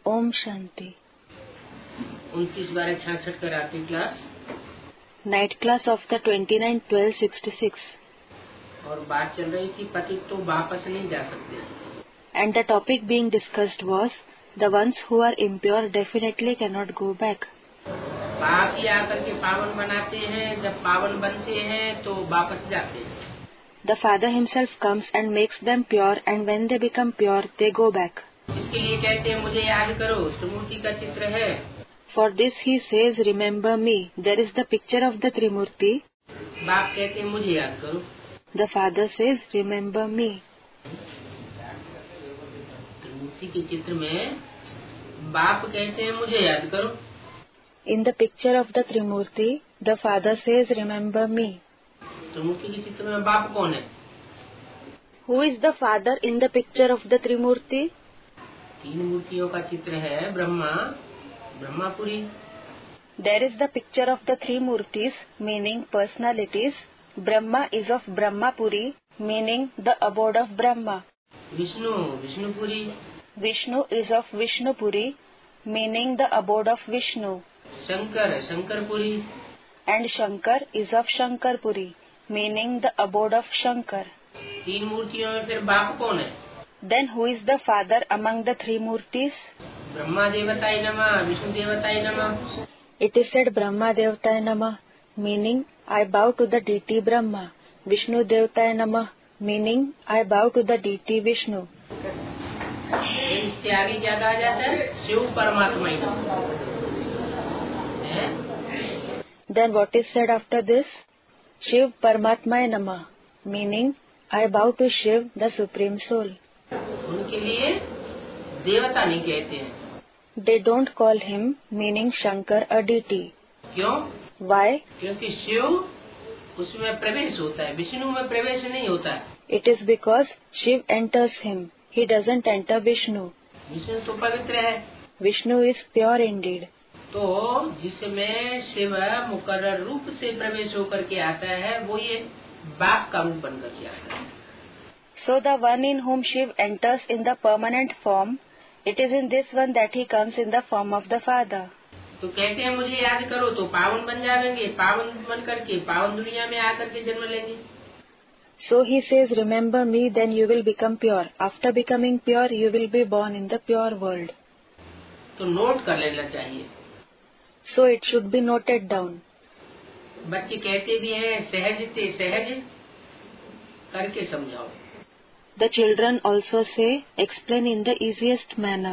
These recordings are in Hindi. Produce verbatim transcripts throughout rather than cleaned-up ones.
ओम शांति। उनतीस बारह छियासठ का रात्रि class, night class of the twenty nine twelve sixty six. और बात चल रही थी पतित तो वापस नहीं जा सकते। And the topic being discussed was the ones who are impure definitely can not go back. बाप ही आकर के पावन बनाते हैं, जब पावन बनते हैं तो वापस जाते हैं। The Father himself comes and makes them pure, and when they become pure, they go back. इसके लिए कहते हैं मुझे याद करो, त्रिमूर्ति का चित्र है। For this he says, remember me. There is the picture of the Trimurti. बाप कहते हैं मुझे याद करो। The Father says, remember me. त्रिमूर्ति के चित्र में बाप कहते हैं मुझे याद करो। In the picture of the Trimurti, the Father says, remember me. त्रिमूर्ति के चित्र में बाप कौन है? Who is the Father in the picture of the Trimurti? तीन मूर्तियों का चित्र है, Brahma, Brahmapuri. There is the picture of the three Murtis, meaning personalities. Brahma is of Brahmapuri, meaning the abode of Brahma. Vishnu, Vishnupuri. Vishnu is of Vishnupuri, meaning the abode of Vishnu. Shankar, Shankarpuri. And Shankar is of Shankarpuri, meaning the abode of Shankar. तीन मूर्तियों में फिर बाप कौन है? Then who is the Father among the three Murtis? Brahma देवताय नमः, विष्णु देवताय नमः। It is said Brahma Devataye Namah, meaning I bow to the deity Brahma. Vishnu Devataye Namah, meaning I bow to the deity Vishnu. इसके आगे क्या कहा जाता है? शिव परमात्मा ही नमः। Then what is said after this? Shiv Paramatmaye Namah, meaning I bow to Shiv, the Supreme Soul. उनके लिए देवता नहीं कहते हैं। They don't call him, meaning Shankar, a deity. क्यों? Why? क्योंकि शिव उसमें प्रवेश होता है, विष्णु में प्रवेश नहीं होता है। It is because Shiv enters him. He doesn't enter Vishnu. Vishnu तो पवित्र है। Vishnu is pure indeed. तो जिसमें शिव मुकर्रर रूप से प्रवेश होकर के आता है, वो ये बाप का रूप बन करके आता है। So the one in whom Shiv enters in the permanent form, it is in this one that he comes in the form of the Father. तो कहते हैं मुझे याद करो तो पावन बन जाएंगे, पावन बन करके पावन दुनिया में आकर के जन्म लेंगे। So he says, remember me, then you will become pure. After becoming pure, you will be born in the pure world. तो नोट कर लेना चाहिए। So it should be noted down. बच्चे कहते भी हैं सहज ते सहज करके समझाओ। The children also say, explain in the easiest manner.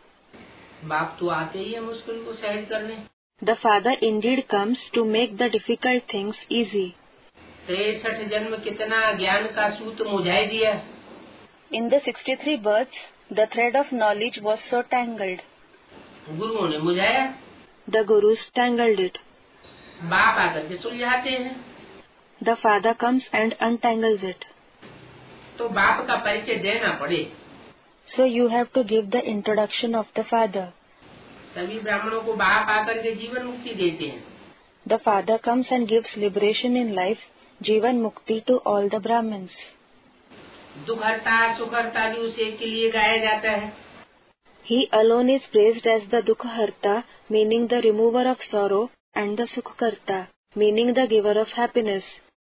बाप तो आते ही है मुश्किल को सहज करने। The Father indeed comes to make the difficult things easy. तिरसठ जन्म कितना ज्ञान का सूत मुझाई दिया। In the sixty-three births, the thread of knowledge was so tangled. गुरुओं ने मुझाया। The Gurus tangled it. बाप आकर के सुलझाते हैं। The Father comes and untangles it. तो बाप का परिचय देना पड़े। So you have to give the introduction of the Father. सभी ब्राह्मणों को बाप आकर के जीवन मुक्ति देते हैं। The Father comes and gives liberation in life, Jivan Mukti, to all the Brahmins. दुख हरता सुख हरता भी उसे के लिए गाया जाता है। He alone is praised as the Dukha-harta, meaning the remover of sorrow, and the Sukha-karta, meaning the giver of happiness.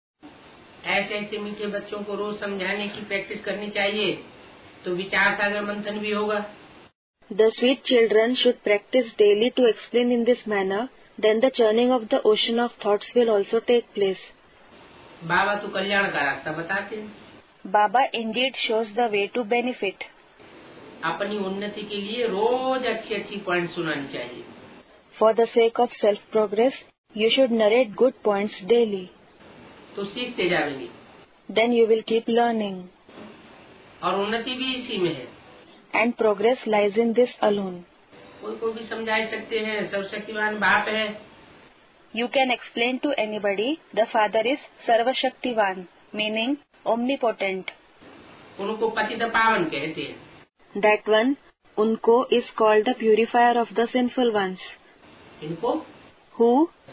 ऐसे ऐसे मीठे बच्चों को रोज समझाने की प्रैक्टिस करनी चाहिए, तो विचार सागर मंथन भी होगा। The sweet children should practice daily to explain in this manner, then the churning of the ocean of thoughts will also take place. बाबा तो कल्याण का रास्ता बताते हैं। Baba indeed shows the way to benefit. अपनी उन्नति के लिए रोज अच्छी अच्छी पॉइंट सुनानी चाहिए। For the sake of self-progress, you should narrate good points daily. तो सीखते जाएंगे। Then you will keep learning. और उन्नति भी इसी में है। And progress lies in this alone. कोई को भी समझा सकते हैं, सर्वशक्तिवान बाप है। You can explain to anybody, the Father is Sarva Shaktivan, meaning omnipotent. उनको पतित पावन कहते हैं। That one, unko, is called the purifier of the sinful ones. इनको? Who?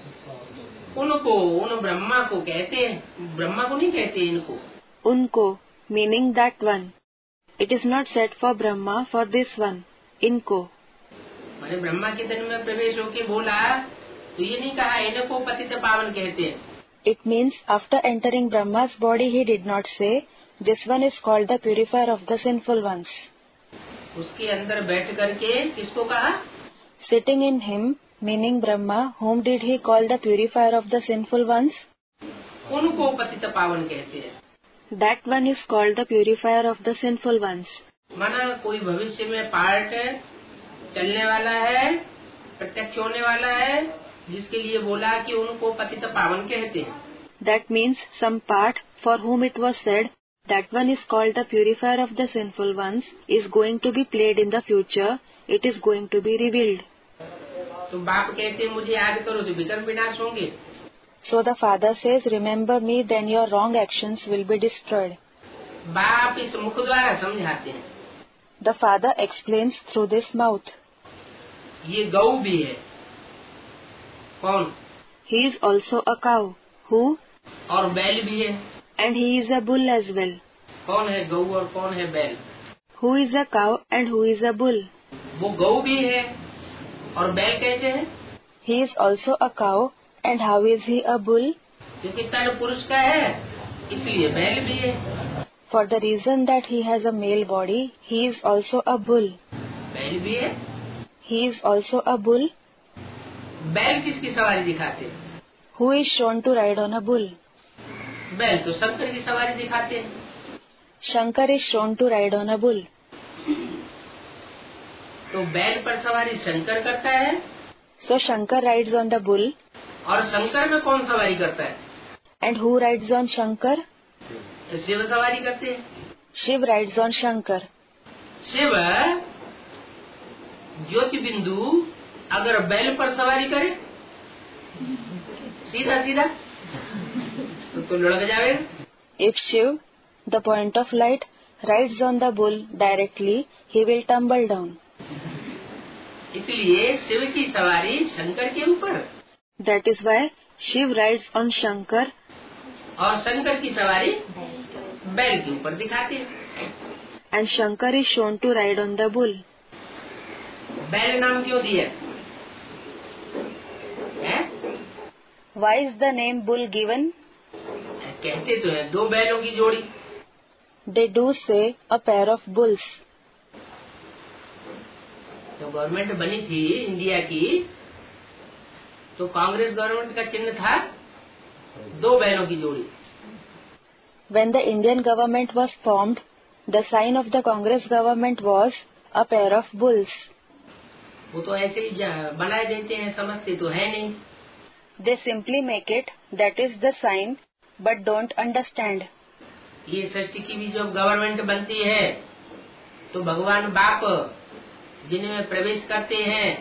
उनको, उन ब्रह्मा को कहते हैं, ब्रह्मा को नहीं कहते इनको। Unko, meaning that one. It is not said for Brahma, for this one, inko. मैंने ब्रह्मा के तन में प्रवेश होके बोला तो ये नहीं कहा इनको पतित पावन कहते हैं। It means after entering Brahma's body he did not say, this one is called the purifier of the sinful ones. उसके अंदर बैठ करके किसको कहा? Sitting in him, meaning Brahma, whom did he call the purifier of the sinful ones? उनको पतित पावन कहते हैं। That one is called the purifier of the sinful ones. माना कोई भविष्य में पार्ट चलने वाला है, प्रत्यक्ष होने वाला है, जिसके लिए बोला कि उनको पतित पावन कहते हैं। That means some part for whom it was said that one is called the purifier of the sinful ones is going to be played in the future. It is going to be revealed. तो बाप कहते हैं मुझे याद करो तो विकर्म विनाश होंगे। So the father says, remember me, then your wrong actions will be destroyed. बाप इस मुख द्वारा समझाते हैं। The father explains through this mouth. ये गौ भी है। कौन? He is also a cow. Who? और बैल भी है। And he is a bull as well. कौन है गौ और कौन है बैल? Who is a cow and who is a bull? वो गौ भी है और बैल कैसे है? He is also a cow and how is he a bull? क्योंकि तन पुरुष का है इसलिए बैल भी है। For the reason that he has a male body, he is also a bull. बैल भी है। He is also a bull. बैल किसकी सवारी दिखाते हैं? Who is shown to ride on a bull? बैल तो शंकर की सवारी दिखाते हैं। Shankar is shown to ride on a bull. तो बैल पर सवारी शंकर करता है। So Shankar rides on the bull. और शंकर में कौन सवारी करता है? And who rides on Shankar? Shiv सवारी करते हैं। Shiv rides on Shankar. Shiv ज्योति बिंदु अगर बैल पर सवारी करे सीधा सीधा तो, तो लुढ़क जाएगा। If Shiv, the point of light, rides on the bull directly, he will tumble down. इसलिए शिव की सवारी शंकर के ऊपर। That is why Shiv rides on Shankar. और शंकर की सवारी बैल के ऊपर दिखाते हैं। And Shankar is shown to ride on the bull. बैल नाम क्यों दिया है? Why is the name bull given? कहते तो है दो बैलों की जोड़ी। They do say a pair of bulls. तो गवर्नमेंट बनी थी इंडिया की तो कांग्रेस गवर्नमेंट का चिन्ह था दो बैलों की जोड़ी। When the Indian government was formed, the sign of the Congress government was a pair of bulls. वो तो ऐसे ही बनाए देते हैं, समझते तो है नहीं। They simply make it, that is the sign, but don't understand. ये सृष्टि की भी जब गवर्नमेंट बनती है तो भगवान बाप जिनमें प्रवेश करते हैं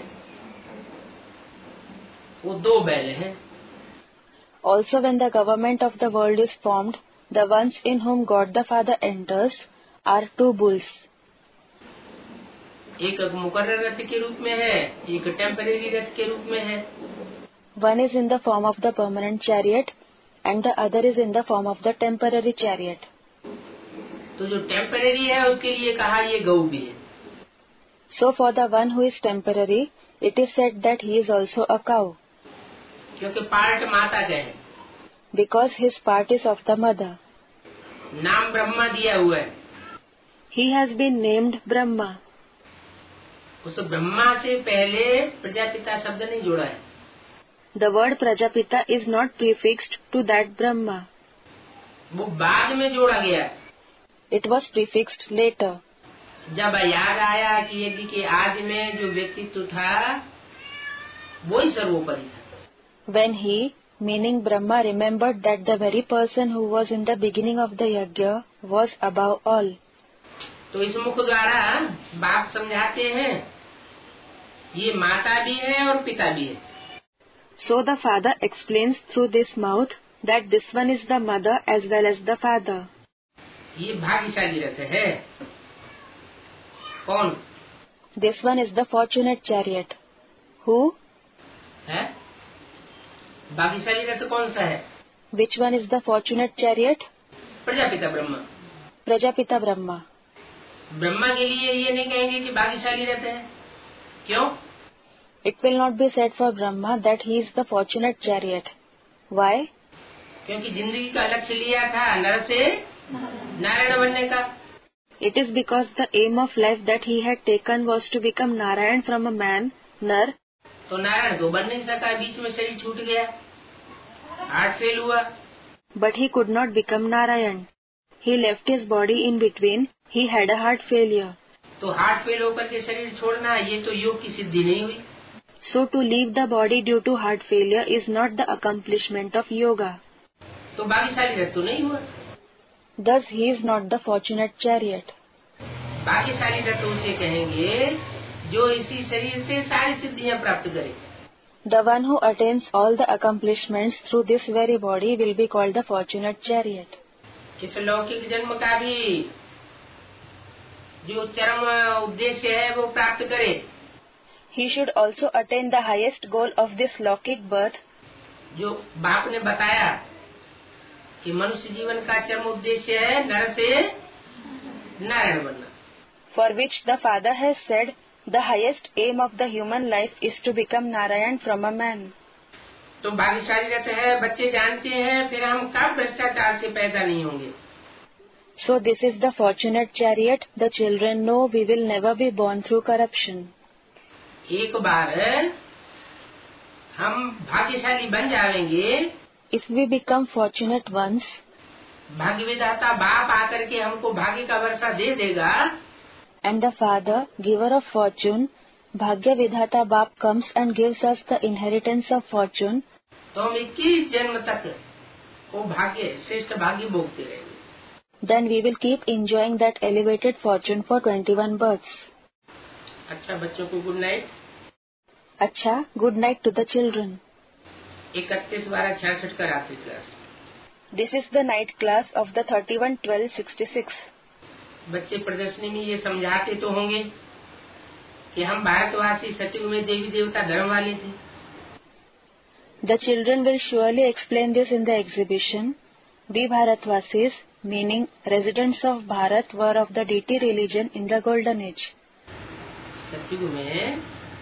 वो दो बैल हैं। Also when the government of the world is formed, the ones in whom God the Father enters are two bulls. एक मुकर्रर रथ के रूप में है, एक टेम्परेरी रथ के रूप में है। One is in the form of the permanent chariot and the other is in the form of the temporary chariot. तो जो टेम्परेरी है उसके लिए कहा ये गौ भी है। So for the one who is temporary, it is said that he is also a cow. क्योंकि पार्ट माता का है। Because his part is of the mother. नाम ब्रह्मा दिया हुआ है। He has been named Brahma. उस ब्रह्मा से पहले प्रजापिता शब्द नहीं जोड़ा है। The word Prajapita is not prefixed to that Brahma. वो बाद में जोड़ा गया। It was prefixed later. जब याद आया कि यज्ञ के आदि में जो व्यक्तित्व था वही सर्वोपरि था। When he, meaning Brahma, remembered that the very person who was in the beginning of the yajna was above all. तो इस मुख द्वारा बाप समझाते हैं ये माता भी है और पिता भी है। So the father explains through this mouth that this one is the mother as well as the father. ये भाग्यशाली रथ है। कौन? This one is the fortunate chariot. Who? है? भाग्यशाली रथ कौन सा है? Which one is the fortunate chariot? Prajapita Brahma. Prajapita Brahma. Brahma के लिए ये नहीं कहेंगे कि भाग्यशाली रथ है। क्यों? It will not be said for Brahma that he is the fortunate chariot. Why? क्योंकि जिंदगी का लक्ष्य लिया था नर से नारायण बनने का। It is because the aim of life that he had taken was to become Narayan from a man, Nar. तो नारायण तो बन नहीं सका, बीच में शरीर छूट गया, हार्ट फेल हुआ। But he could not become Narayan. He left his body in between. He had a heart failure. तो हार्ट फेल होकर के शरीर छोड़ना, ये तो योग की सिद्धि नहीं हुई। So to leave the body due to heart failure is not the accomplishment of yoga. तो भाग्यशाली रथ तो नहीं हुआ। Thus he is not the fortunate chariot. भाग्यशाली रथ उसे कहेंगे जो इसी शरीर से सारी सिद्धियां प्राप्त करे। The one who attains all the accomplishments through this very body will be called the fortunate chariot. इस लौकिक जन्म का भी जो चरम उद्देश्य है वो प्राप्त करे। He should also attain the highest goal of this Lokik birth. जो बाप ने बताया कि मनुष्य जीवन का चरम उद्देश्य है नर से नारायण बनना। For which the father has said, the highest aim of the human life is to become Narayan from a man. तो भाग्यशाली रहते हैं, बच्चे जानते हैं, फिर हम कब भ्रष्टाचार से पैदा नहीं होंगे। So this is the fortunate chariot. The children know we will never be born through corruption. एक बार हम भाग्यशाली बन जाएंगे, If we become fortunate once, भाग्य विधाता बाप आकर के हमको भाग्य का वर्षा दे देगा, and the father, giver of fortune, Bhagya Vidhata Bap comes and gives us the inheritance of fortune, तो हम इक्कीस जन्म तक वो भाग्य श्रेष्ठ भाग्य भोगते रहेंगे। then we will keep enjoying that elevated fortune for twenty-one births. अच्छा बच्चों को good night. Acha, good night to the children. इकतीस बारह छियासठ का रात्रि class. This is the night class of the thirty-one twelve sixty-six. बच्चे प्रदर्शनी में ये समझाते तो होंगे कि हम भारतवासी सतयुग में देवी देवता धर्म वाले थे। The children will surely explain this in the exhibition. We Bharatvasis, meaning residents of Bharat, were of the deity religion in the golden age. सतयुग में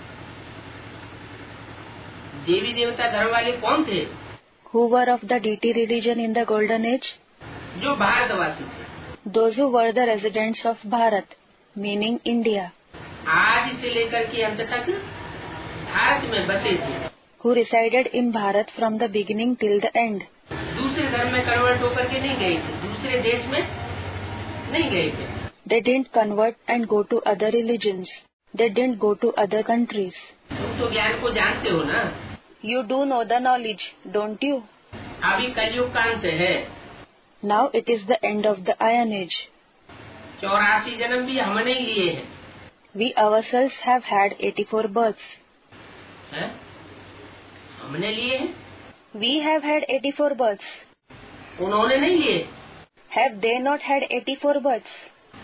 देवी देवता धर्म वाले कौन थे? Who were of the deity religion in the golden age? जो भारतवासी थे। Those who were the residents of Bharat, meaning India. आज से लेकर के अंत तक भारत में बसे थे। Who resided in Bharat from the beginning till the end. दूसरे धर्म में कन्वर्ट होकर के नहीं गए थे, दूसरे देश में नहीं गए थे। They didn't convert and go to other religions. They didn't go to other countries. तुम तो ज्ञान को जानते हो ना। You do know the knowledge, don't you? अभी कलयुग का अंत है। Now it is the end of the Iron Age. चौरासी जन्म भी हमने ही लिए हैं। We ourselves have had eighty-four births. है? हमने लिए हैं। We have had eighty-four births. उन्होंने नहीं लिए। Have they not had eighty-four births?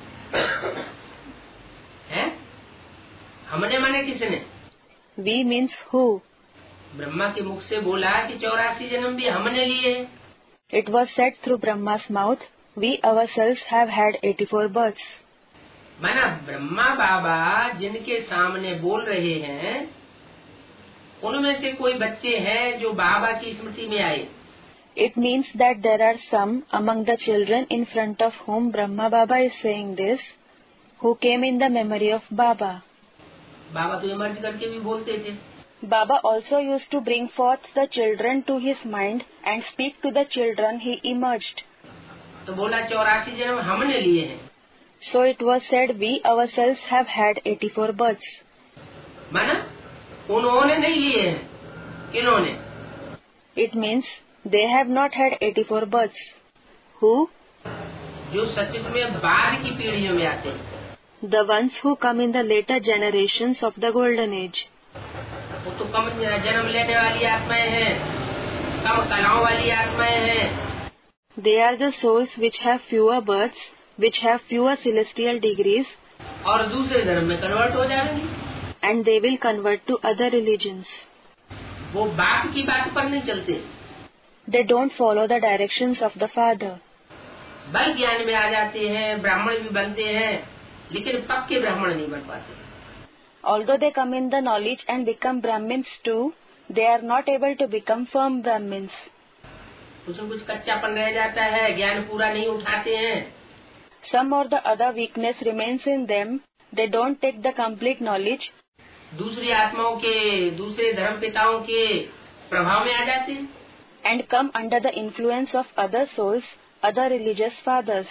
है? हमने माने किसने? We means who? ब्रह्मा के मुख से बोला कि चौरासी जन्म भी हमने लिए हैं। It was said through Brahma's mouth, we ourselves have had eighty-four births. माना ब्रह्मा बाबा जिनके सामने बोल रहे हैं, उनमें से कोई बच्चे हैं जो बाबा की स्मृति में आए। It means that there are some among the children in front of whom Brahma Baba is saying this, who came in the memory of Baba. बाबा तो इमर्ज करके भी बोलते थे। Baba also used to bring forth the children to his mind and speak to the children he emerged. तो बोला चौरासी जन्म हमने लिए हैं। So it was said we ourselves have had eighty-four births. माना उन्होंने नहीं लिए हैं, इन्होंने। It means they have not had eighty-four births. Who? जो सतयुग में बाद की पीढ़ियों में आते हैं। The ones who come in the later generations of the golden age. वो तो कम जन्म लेने वाली आत्माएं हैं, कम कलाओं वाली आत्माएं हैं। They are the souls which have fewer births, which have fewer celestial degrees, और दूसरे धर्म में कन्वर्ट हो जाएंगे। and they will convert to other religions. वो बाप की बात पर नहीं चलते। They don't follow the directions of the father. बल ज्ञान में आ जाते हैं, ब्राह्मण भी बनते हैं, लेकिन पक्के ब्राह्मण नहीं बन पाते। Although they come in the knowledge and become Brahmins too, they are not able to become firm Brahmins. उसमें कुछ कच्चापन रह जाता है, ज्ञान पूरा नहीं उठाते हैं. Some or the other weakness remains in them. They don't take the complete knowledge. दूसरी आत्माओं के, दूसरे धर्म पिताओं के प्रभाव में आ जाते हैं. And come under the influence of other souls, other religious fathers.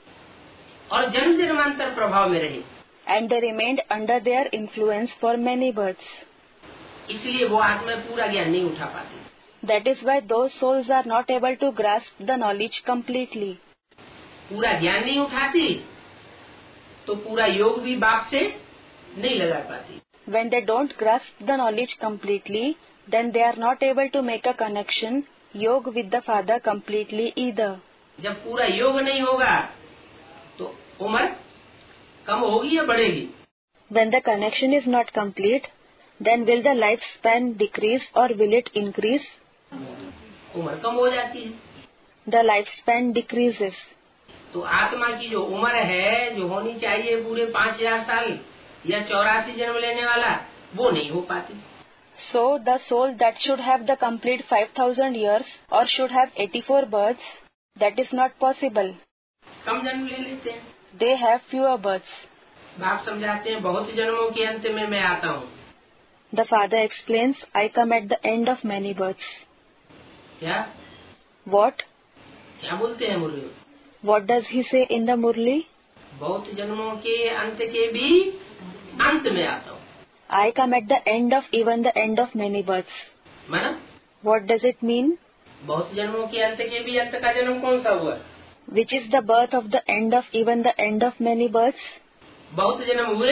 और जन्म जन्मांतर प्रभाव में रहे. And they remained under their influence for many births. इसलिए वो आत्मा पूरा ज्ञान नहीं उठा पाती. That is why those souls are not able to grasp the knowledge completely. पूरा ज्ञान नहीं उठाती तो पूरा योग भी बाप से नहीं लगा पाती. When they don't grasp the knowledge completely, then they are not able to make a connection, yoga with the father completely either. जब पूरा योग नहीं होगा तो उम्र कम होगी या बढ़ेगी? When the connection is not complete, then will the lifespan decrease or will it increase? उम्र कम हो जाती है. The lifespan decreases. तो आत्मा की जो उम्र है, जो होनी चाहिए पूरे पाँच हजार साल या चौरासी जन्म लेने वाला, वो नहीं हो पाती. So the soul that should have the complete five thousand years or should have eighty-four births, that is not possible. कम जन्म ले लेते हैं. They have fewer births. बाप समझाते हैं बहुत जन्मों के अंत में मैं आता हूँ. The father explains, I come at the end of many births. क्या? What? क्या बोलते हैं मुरली? What does he say in the Murli? बहुत जन्मों के अंत के भी अंत में आता हूँ. I come at the end of even the end of many births. माना? What does it mean? बहुत जन्मों के अंत के भी अंत का जन्म कौन सा हुआ? Which is the birth of the end of even the end of many births? बहुत जन्म हुए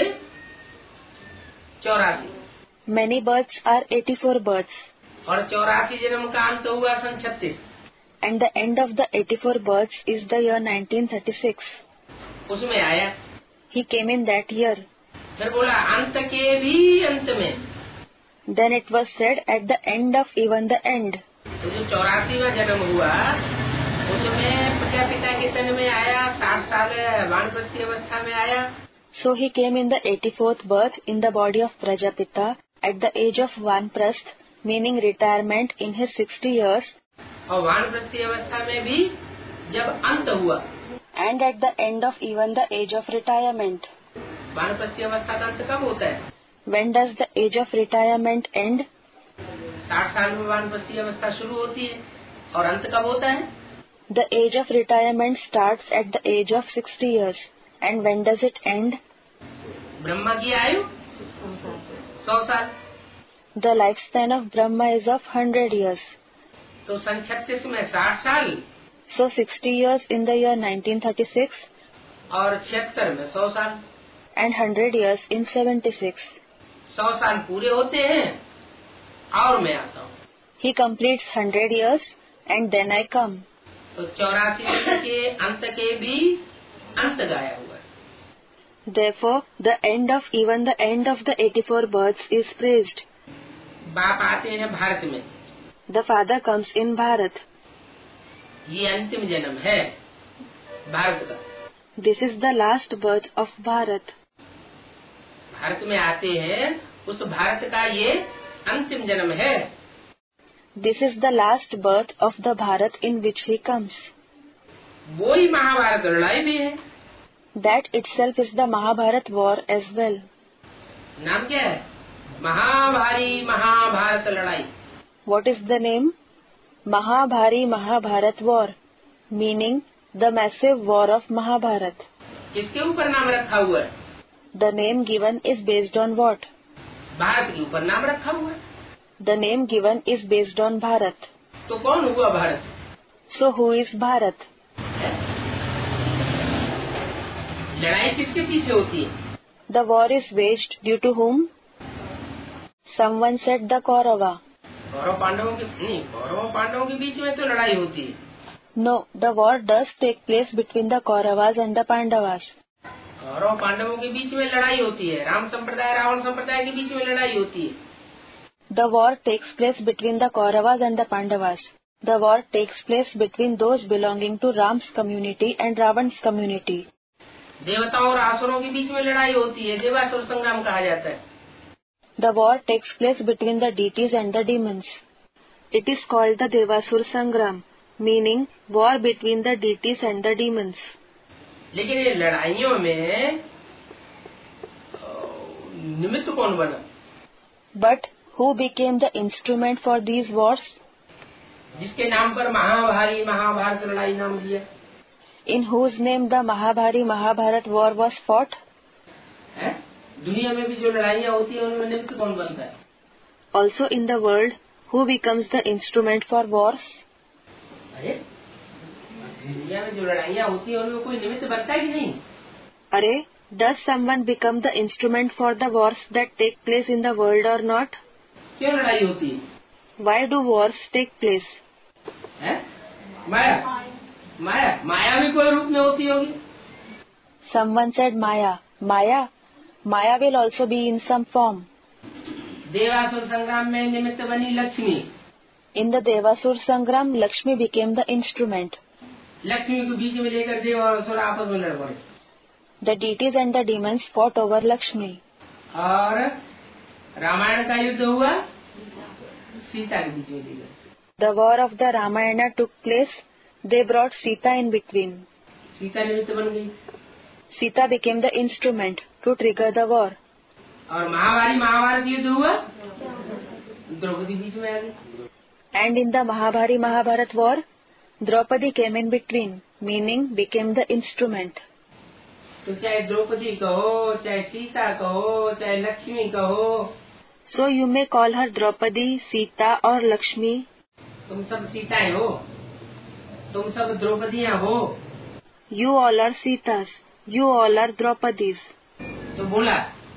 चौरासी. Many births are eighty-four births. और चौरासी जन्म का अंत हुआ सन छत्तीस. And the end of the eighty-four births is the year nineteen thirty-six. उसमें आया. He came in that year. फिर बोला अंत के भी अंत में. Then it was said at the end of even the end. तो जो चौरासीवां जन्म हुआ उसमें प्रजापिता के तन में आया, साठ साल वानप्रस्थी अवस्था में आया. So he came in the eighty-fourth birth in the body of Prajapita at the age of Vanprasth, meaning retirement in his sixty years. और वानप्रस्थी अवस्था में भी जब अंत हुआ. And at the end of even the age of retirement. वानप्रस्थी अवस्था का अंत कब होता है? When does the age of retirement end? साठ साल में वानप्रस्थी अवस्था शुरू होती है और अंत कब होता है? The age of retirement starts at the age of sixty years. And when does it end? Brahma की आयु सौ साल. The lifespan of Brahma is of hundred years. तो सन छत्तीस में साठ साल. So sixty years in the year nineteen thirty-six. और छिहत्तर में सौ साल. And hundred years in seventy-six. सौ साल पूरे होते हैं और मैं आता हूँ. He completes hundred years and then I come. तो चौरासी के अंत के भी अंत गाया हुआ है. Therefore, the end of even the end of the eighty-four births is praised. बाप आते हैं भारत में. The father comes in Bharat. ये अंतिम जन्म है भारत का. This is the last birth of Bharat. Bharat में आते हैं, उस भारत का ये अंतिम जन्म है. This is the last birth of the Bharat in which he comes. वो ही महाभारत लड़ाई भी है. That itself is the Mahabharat war as well. नाम क्या है? महाभारी महाभारत लड़ाई. What is the name? Mahabhari Mahabharat war, meaning the massive war of Mahabharat. किसके ऊपर नाम रखा हुआ है? The name given is based on what? Bharat के ऊपर नाम रखा हुआ है. The name given is based on Bharat. तो कौन हुआ Bharat? So who is Bharat? लड़ाई किसके पीछे होती है? The war is waged due to whom? Someone said the Kaurava. Kaurava पांडवों के नहीं, कौरव पांडवों के बीच में तो लड़ाई होती है. No, the war does take place between the Kauravas and the Pandavas. Kaurava पांडवों के बीच में लड़ाई होती है. राम संप्रदाय रावण संप्रदाय के बीच में लड़ाई होती है. The war takes place between the Kauravas and the Pandavas. The war takes place between those belonging to Ram's community and Ravan's community. देवताओं और असुरों के बीच में लड़ाई होती है. देवासुर संग्राम कहा जाता है. The war takes place between the deities and the demons. It is called the Devasur Sangram, meaning war between the deities and the demons. लेकिन ये लड़ाइयों में निमित्त कौन बना? But who became the instrument for these wars? जिसके नाम पर महाभारी महाभारत लड़ाई नाम दिया. In whose name the Mahabhari Mahabharat war was fought? है? दुनिया में भी जो लड़ाइयाँ होती है उनमें निमित्त कौन बनता है? Also in the world, who becomes the instrument for wars? अरे दुनिया में जो लड़ाइयाँ होती है उनमें कोई निमित्त बनता है कि नहीं? अरे, does someone become the instrument for the wars that take place in the world or not? क्यों लड़ाई होती है? Why do wars take place? है? माया माया माया भी कोई रूप में होती होगी. Someone said Maya. Maya? Maya will also be in some form. देवासुर संग्राम में निमित्त बनी Lakshmi. In the Devasur Sangram, Lakshmi became the instrument. Lakshmi को बीच में लेकर देव और असुर आपस में लड़ पड़े. The deities and the demons fought over Lakshmi. और रामायण का युद्ध हुआ सीता के बीच में लेकर. The war of the Ramayana took place. They brought Sita in between. Sita निमित्त बन गई. Sita became the instrument to trigger the war. और महाभारी महाभारत युद्ध हुआ द्रौपदी बीच में आ गई. And in the Mahabhari Mahabharat war, Draupadi came in between, meaning became the instrument. तो चाहे द्रौपदी कहो, चाहे सीता कहो, चाहे लक्ष्मी कहो. So you may call her Draupadi, Sita or Lakshmi. तुम सब सीताएं हो, तुम सब द्रौपदियां हो. You all are Sitas. You all are Draupadis. तो बोला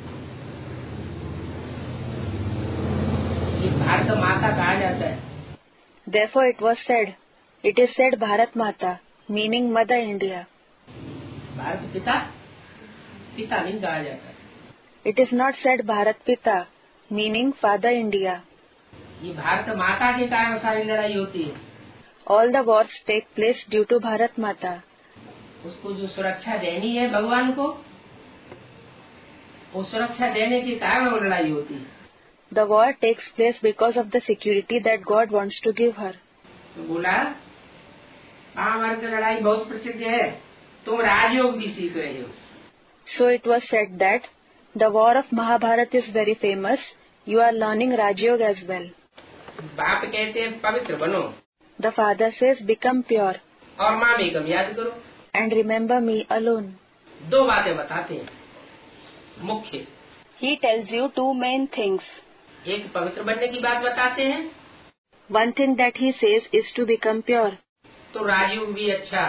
ये भारत माता कहा जाता है. Therefore it was said, it is said Bharat Mata, meaning Mother India. Bharat पिता पिता नहीं कहा जाता. It is not said Bharat Pita, meaning Father India. ये भारत माता के कारण सारी लड़ाई होती है. All the wars take place due to Bharat Mata. उसको जो सुरक्षा देनी है भगवान को, वो सुरक्षा देने के कारण वो लड़ाई होती है. The war takes place because of the security that God wants to give her. तो बोला महाभारत लड़ाई बहुत प्रसिद्ध है, तुम राजयोग भी सीख रहे हो. So it was said that the war of Mahabharata is very famous. You are learning Rajyog as well. बाप कहते हैं पवित्र बनो. The father says become pure. और माँ एकम याद करो. And remember me alone. दो बातें बताते हैं मुख्य. He tells you two main things. एक पवित्र बनने की बात बताते हैं. One thing that he says is to become pure. तो राजयोग भी अच्छा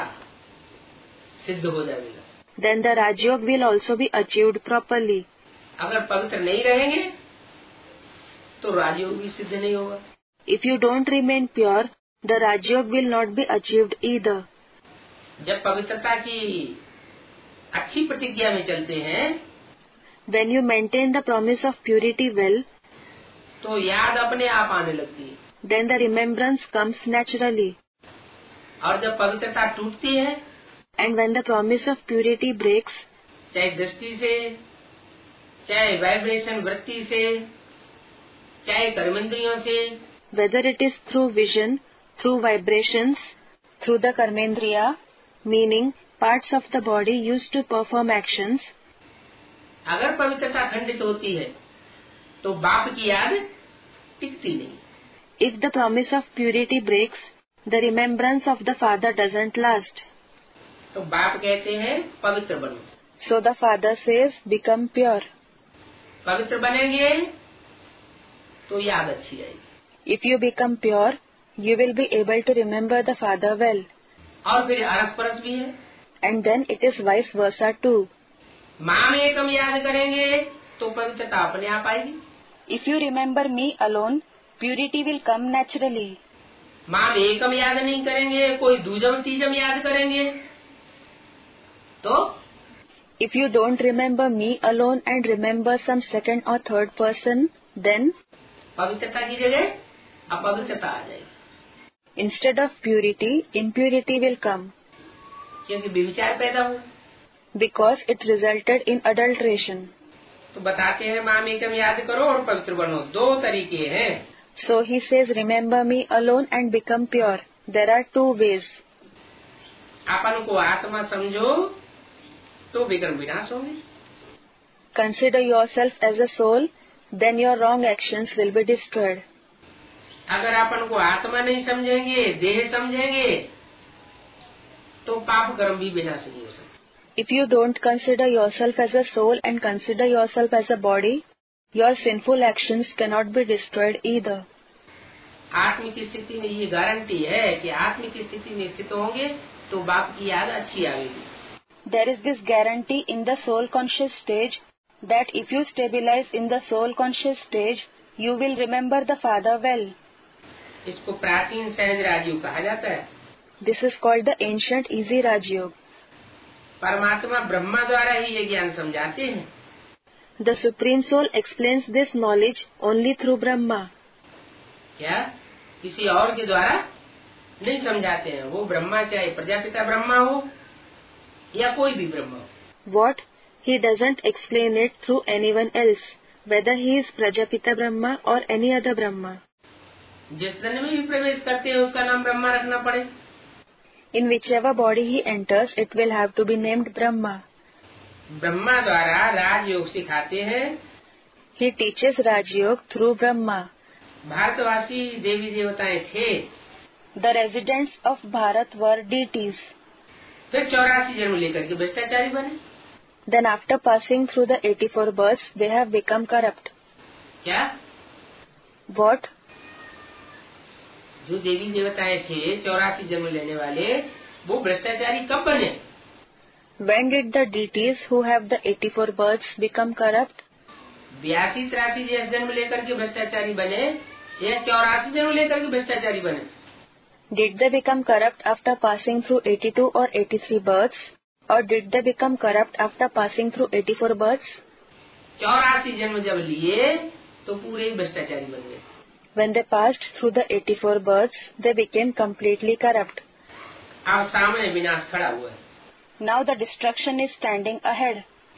सिद्ध हो जाएगा. Then the Rajyog will also be achieved properly. अगर पवित्र नहीं रहेंगे तो राजयोग भी सिद्ध नहीं होगा. If you don't remain pure, the Rajyog will not be achieved either. जब पवित्रता की अच्छी प्रतिज्ञा में चलते हैं, when you maintain the promise of purity well, तो याद अपने आप आने लगती है. then the remembrance comes naturally. और जब पवित्रता टूटती है, and when the promise of purity breaks, चाहे दृष्टि से, चाहे वाइब्रेशन वृत्ति से, चाहे कर्मेंद्रियों से, whether it is through vision, through vibrations, through the karmendriya, meaning parts of the body used to perform actions, अगर पवित्रता खंडित होती है तो बाप की याद टिकती नहीं. if the promise of purity breaks, the remembrance of the father doesn't last. तो बाप कहते हैं पवित्र बनो. So the father says become pure. पवित्र बनेंगे तो याद अच्छी आएगी. If you become pure, you will be able to remember the father well. और फिर अरस परस भी है. And then it is vice versa too. माम एकम याद करेंगे तो पवित्रता अपने आप आएगी. If you remember me alone, purity will come naturally. माम एकम याद नहीं करेंगे, कोई दूजम तीजम याद करेंगे तो if you don't remember me alone and remember some second or third person, then पवित्रता की जगह अपवित्रता आ जाएगी. Instead of purity, impurity will come. क्योंकि व्यभिचार पैदा हुआ. Because it resulted in adulteration. तो बताते हैं माम एकम याद करो और पवित्र बनो, दो तरीके हैं। So he says, remember me alone and become pure. There are two ways. अपन को आत्मा समझो तो विक्रम विनाश होंगे। Consider yourself as a soul, then your wrong actions will be destroyed. अगर अपन को आत्मा नहीं समझेंगे, देह समझेंगे, तो पाप कर्म भी विनाश नहीं हो सकते। If you don't consider yourself as a soul and consider yourself as a body, your sinful actions cannot be destroyed either. आत्म की स्थिति में ये गारंटी है कि आत्म की स्थिति में स्थित होंगे तो बाप की याद अच्छी आएगी। There is this guarantee in the soul conscious stage that if you stabilize in the soul conscious stage, you will remember the Father well. इसको प्राचीन सहज राजयोग कहा जाता है। This is called the ancient easy Rajयोग. परमात्मा ब्रह्मा द्वारा ही ये ज्ञान समझाते हैं। The Supreme Soul explains this knowledge only through Brahma. क्या किसी और के द्वारा नहीं समझाते हैं। वो ब्रह्मा चाहे प्रजापिता ब्रह्मा हो या कोई भी ब्रह्मा हो। What? He doesn't explain it through anyone else, whether he is Prajapita Brahma or any other Brahma. जिस जन्म में भी प्रवेश करते हैं उसका नाम ब्रह्मा रखना पड़े। In whichever body he enters, it will have to be named Brahma. Brahma द्वारा राजयोग सिखाते हैं। He teaches Rajyog through Brahma. भारतवासी देवी देवताएं थे। The residents of Bharat were deities. फिर चौरासी जन्म लेकर के भ्रष्टाचारी बने। Then after passing through the eighty-four births, they have become corrupt. क्या? What? जो देवी देवताएं थे चौरासी जन्म लेने वाले, वो भ्रष्टाचारी कब बने? When did the deities who have the eighty-four births become corrupt? बयासी तिरासी जन्म लेकर के भ्रष्टाचारी बने या चौरासी जन्म लेकर के भ्रष्टाचारी बने? Did they become corrupt after passing through eighty-two or eighty-three births, or did they become corrupt after passing through eighty-four births? चौरासी जन्म जब लिए तो पूरे ही भ्रष्टाचारी बन गए। When they passed through the eighty-four births, they became completely corrupt. अब सामने विनाश खड़ा हुआ है। Now the destruction is standing ahead.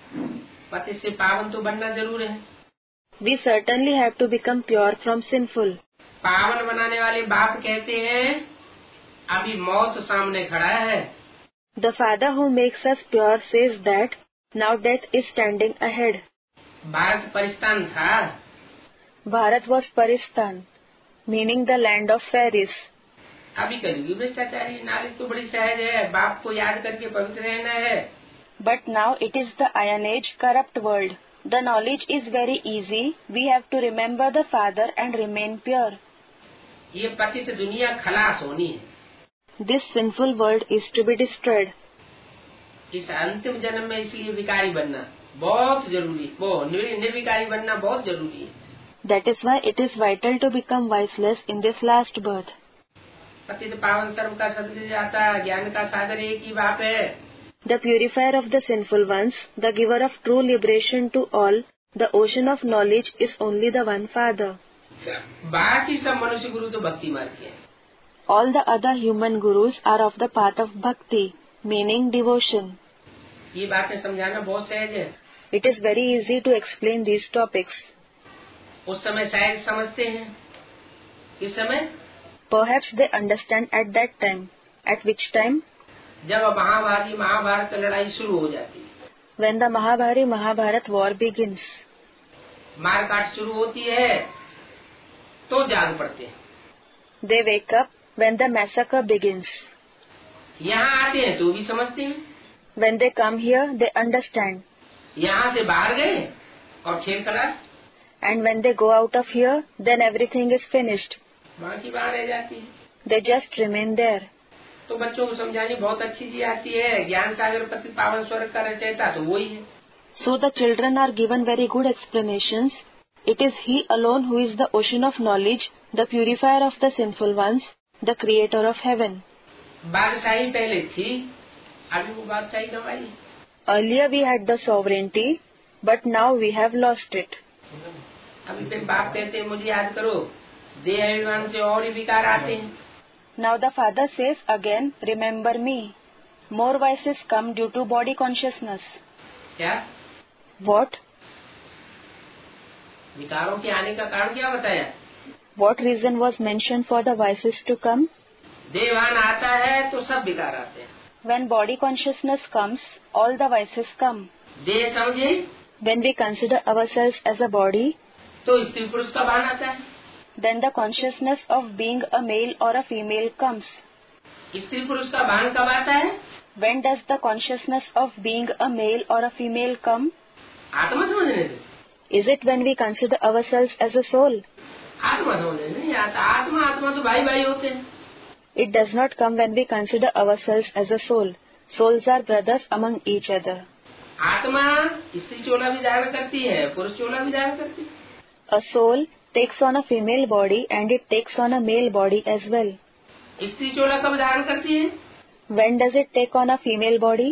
पति से पावन तो बनना जरूर है। We certainly have to become pure from sinful. पावन बनाने वाले बाप कहते हैं, अभी मौत सामने खड़ा है। The Father who makes us pure says that now death is standing ahead. Bharat Paristan था। Bharat was Paristan, meaning the land of fairies. अभी कलयुगी भ्रष्टाचारी नालिश तो बड़ी सहज है, बाप को याद करके पवित्र रहना है। But now it is the Iron Age corrupt world. The knowledge is very easy. We have to remember the Father and remain pure. ये पतित दुनिया खलास होनी है। This sinful world is to be destroyed. इस अंतिम जन्म में इसलिए विकारी बनना बहुत जरूरी, वो निर्विकारी बनना बहुत जरूरी है। That is why it is vital to become viceless in this last birth. पतित पावन सर्व का सद्गुजाता, ज्ञान का सागर एक ही बाप है। The purifier of the sinful ones, the giver of true liberation to all, the ocean of knowledge is only the one Father. बाकी सब मनुष्य गुरु तो भक्ति मार्ग के हैं। All the other human gurus are of the path of bhakti, meaning devotion. ये बातें समझाना बहुत सहज है। It is very easy to explain these topics. उस समय शायद समझते हैं। किस समय? Perhaps they understand at that time. At which time? जब महाभारती महाभारत की लड़ाई शुरू हो जाती है। When the Mahabharati Mahabharat war begins. मार काट शुरू होती है तो जाग पड़ते हैं। They wake up when the massacre begins. यहाँ आते हैं तो भी समझते हैं। When they come here, they understand. यहाँ से बाहर गए और खेल खलास। And when they go out of here, then everything is finished. बाकी बाहर रह जाती है। They just remain there. तो बच्चों को समझानी बहुत अच्छी चीज आती है। ज्ञान सागर पति पावन स्वर्ग का रचयिता तो वही है। So the children are given very good explanations. It is He alone who is the ocean of knowledge, the purifier of the sinful ones, the creator of heaven. बादशाही पहले थी, अभी वो बादशाही गंवाई। Earlier we had the sovereignty, but now we have lost it. अभी फिर बाप कहते हैं मुझे याद करो, देह अभिमान से और ही विकार आते हैं। Now the Father says again, remember me. More vices come due to body consciousness. क्या? What? विकारों के आने का कारण क्या बताया? What reason was mentioned for the vices to come? देहभान आता है तो सब विकार आते हैं। When body consciousness comes, all the vices come. देह समझे, When we consider ourselves as a body, तो स्त्री पुरुष का भान आता है। then the consciousness of being a male or a female comes. स्त्री पुरुष का भान कब आता है? When does the consciousness of being a male or a female come? आत्मा समझने दे। Is it when we consider ourselves as a soul? आत्मा समझने नहीं आता। आत्मा आत्मा तो भाई भाई होते हैं। It does not come when we consider ourselves as a soul. Souls are brothers among each other. आत्मा स्त्री चोला भी धारण करती है, पुरुष चोला भी धारण करती है। A soul takes on a female body and it takes on a male body as well. स्त्री चोला कब धारण करती है? When does it take on a female body?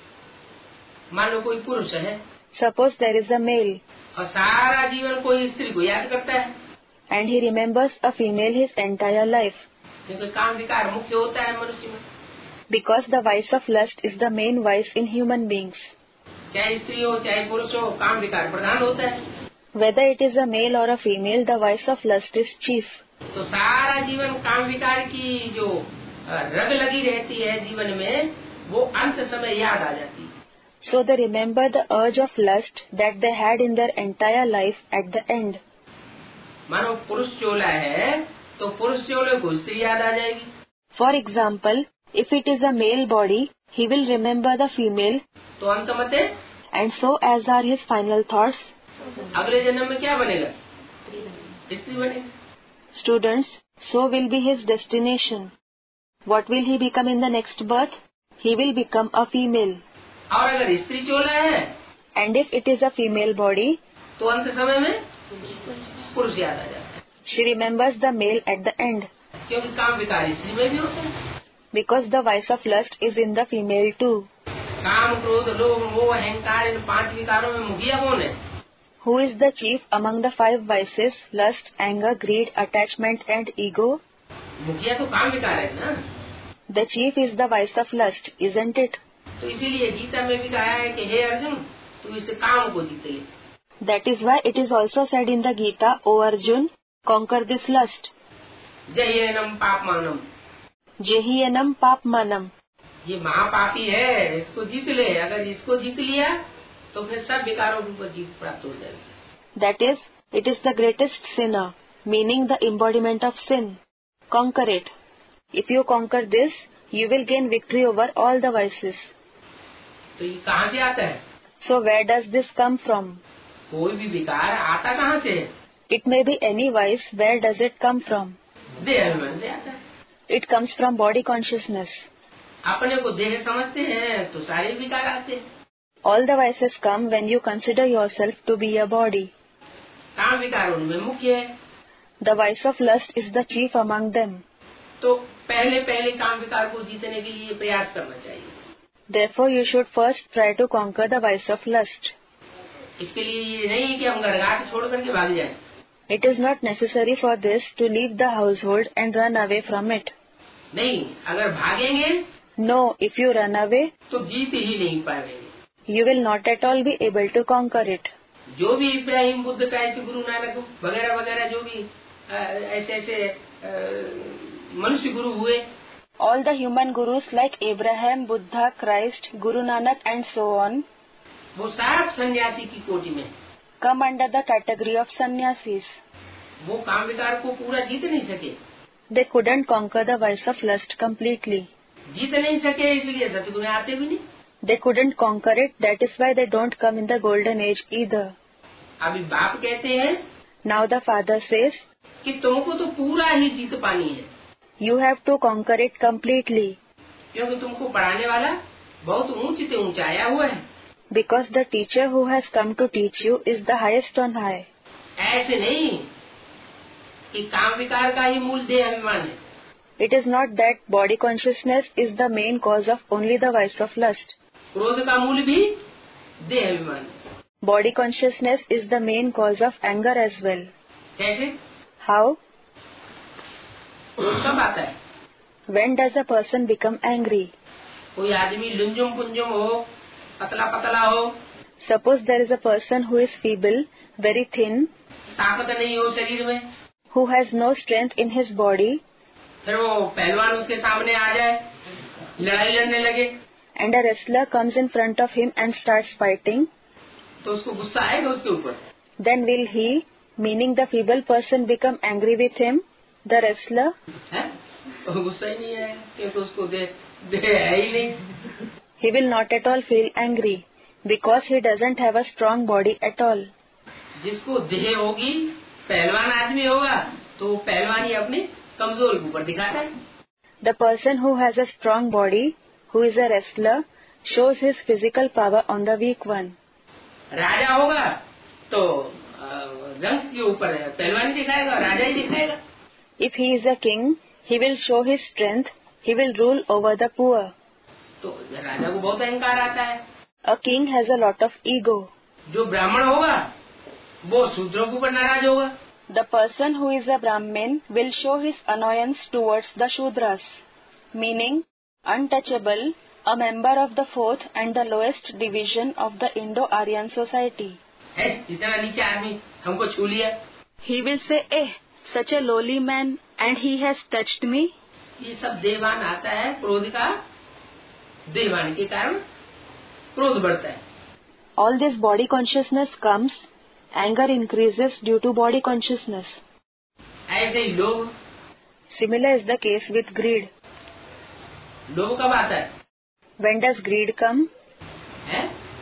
मान लो कोई पुरुष है Suppose there is a male और सारा जीवन कोई स्त्री को याद करता है, and he remembers a female his entire life. क्योंकि काम विकार मुख्य होता है मनुष्य में। Because the vice of lust is the main vice in human beings. चाहे स्त्री हो चाहे पुरुष हो, काम विकार प्रधान होता है। Whether it is a male or a female, the vice of lust is chief. तो सारा जीवन काम विकार की जो रग लगी रहती है जीवन में, वो अंत समय याद आ जाती है। So they remember the urge of lust that they had in their entire life at the end. मानो पुरुष चोला है तो पुरुष चोले को स्त्री याद आ जाएगी। For example, if it is a male body, he will remember the female, तो अंत मते and so as are his final thoughts. अगले जन्म में क्या बनेगा? स्त्री बनेगा। Students, so will be his destination. What will he become in the next birth? He will become a female. और अगर स्त्री चोला है And if it is a female body, तो अंत समय में पुरुष याद आ जाता है, she remembers the male at the end. क्योंकि काम विकार स्त्री में भी होता है। Because the vice of lust is in the female too. काम क्रोध लोभ मोह अहंकार, इन पांच विकारों में मुखिया कौन है? Who is the chief among the five vices, lust, anger, greed, attachment and ego? मुखिया तो काम विकार है ना। The chief is the vice of lust, isn't it? तो इसीलिए गीता में भी कहा है कि हे अर्जुन, तू इस काम को जीत ले। That is why it is also said in the Gita, O Arjun, conquer this lust. जह्यनम पापमानम, Jehiyanam papmanam. ये महापापी है, इसको जीत ले। अगर इसको जीत लिया तो फिर सब विकारों के ऊपर जीत प्राप्त हो जाएगी। That is, it is the greatest sinner, meaning the embodiment of sin. Conquer it. If you conquer this, you will gain victory over all the vices. तो ये कहाँ से आता है? So where does this come from? कोई भी विकार आता कहाँ से है? It may be any vice. Where does it come from? देह अभिमान से आता है। It comes from body consciousness. अपने को देह समझते हैं तो सारे विकार आते हैं। All the vices come when you consider yourself to be a body. काम विकार उनमें मुख्य है। The vice of lust is the chief among them. तो पहले पहले काम विकार को जीतने के लिए प्रयास करना चाहिए। Therefore, you should first try to conquer the vice of lust. इसके लिए ये नहीं है कि हम गड़गाट छोड़ करके भाग जाएं। It is not necessary for this to leave the household and run away from it. नहीं, अगर भागेंगे No, if you run away, तो जीत ही नहीं पाएंगे। you will not at all be able to conquer it. जो भी इब्राहिम बुद्ध टाइप गुरु नानक वगैरह वगैरह जो भी आ, ऐसे ऐसे आ, मनुष्य गुरु हुए, All the human gurus like Abraham, Buddha, Christ, Guru Nanak and so on वो सब सन्यासी की कोटि में, come under the category of sannyasis. वो काम विकार को पूरा जीत नहीं सके। They couldn't conquer the vice of lust completely. जीत नहीं सके इसलिए सतयुग में आते भी नहीं। They couldn't conquer it, that is why they don't come in the golden age either. अभी बाप कहते हैं Now the father says, कि तुमको तो पूरा ही जीत पानी है, you have to conquer it completely. क्योंकि तुमको पढ़ाने वाला बहुत ऊंच से ऊंचा आया हुआ है। Because the teacher who has come to teach you is the highest on high. ऐसे नहीं कि काम विकार का ही मूल देह अभिमान है। It is not that body consciousness is the main cause of only the vice of lust. क्रोध का मूल भी देह अभिमान है। Body consciousness is the main cause of anger as well. कैसे? How? क्रोध कब आता है? When does a person become angry? कोई आदमी लुंजुम पुंजुम हो, पतला पतला हो, Suppose there is a person who is feeble, very thin, ताकत नहीं हो शरीर में, who has no strength in his body, फिर वो पहलवान उसके सामने आ जाए, लड़ाई लड़ने लगे, and a wrestler comes in front of him and starts fighting, तो उसको गुस्सा आएगा उसके ऊपर? then will he, meaning the feeble person, become angry with him, the wrestler? है? तो गुस्सा ही नहीं आएगा क्योंकि उसको दे दे है ही नहीं. He will not at all feel angry because he doesn't have a strong body at all. जिसको देह होगी, पहलवान आदमी होगा, तो वो पहलवानी अपनी कमजोर के ऊपर दिखाता है. The person who has a strong body, who is a wrestler, shows his physical power on the weak one. राजा होगा तो रंग के ऊपर पहलवानी दिखाएगा, राजा ही दिखाएगा. If he is a king, he will show his strength, he will rule over the poor. तो राजा को बहुत अहंकार आता है. A king has a lot of ego. जो ब्राह्मण होगा वो शूद्रों के ऊपर नाराज होगा. The person who is a Brahmin will show his annoyance towards the Shudras, meaning untouchable, a member of the fourth and the lowest division of the Indo-Aryan society. है इतना नीचे आदमी हमको छू लिया. He will say, "Eh, such a lowly man, and he has touched me." ये सब देवान आता है, क्रोध का देवान के कारण क्रोध बढ़ता है. All this body consciousness comes, anger increases due to body consciousness. ऐसे ही लोभ. Similar is the case with greed. लोभ कब आता है? When does greed come? है?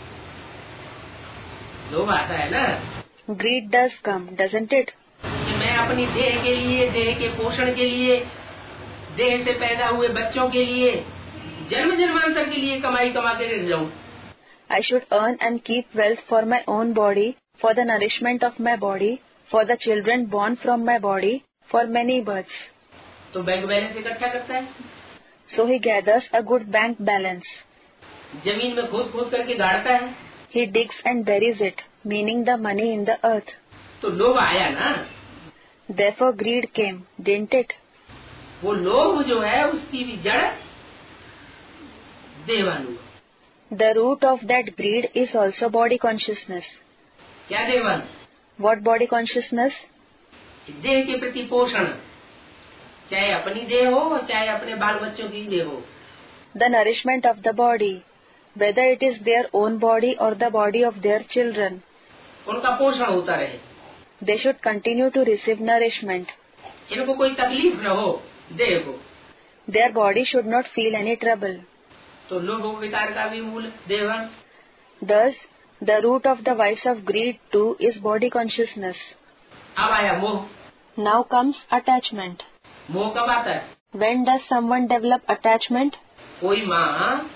लोभ आता है ना. Greed does come, doesn't it? कि मैं अपनी देह के लिए, देह के पोषण के लिए, देह से पैदा हुए बच्चों के लिए, जन्म जन्मांतर के लिए कमाई कमा के रख जाऊं. I should earn and keep wealth for my own body, for the nourishment of my body, for the children born from my body, for many births. तो बैंक बैलेंस इकट्ठा करता है. So he gathers a good bank balance. जमीन में खोद खोद करके गाड़ता है. He digs and buries it, meaning the money in the earth. तो लोभ आया ना. Therefore greed came, didn't it? वो लोभ जो है उसकी भी जड़ देवान हुआ. The root of that greed is also body consciousness. क्या देवान? What body consciousness? देह के प्रति पोषण, चाहे अपनी देह हो चाहे अपने बाल बच्चों की देह हो. The nourishment of the body, whether it is their own body or the body of their children. उनका पोषण होता रहे. They should continue to receive nourishment. इनको कोई तकलीफ न हो देह को. Their body should not feel any trouble. तो लोभ विकार का भी मूल देवान. Thus, the root of the vice of greed too is body consciousness. अब आया मोह. Now comes attachment. मोह कब आता है? When does someone develop attachment? कोई माँ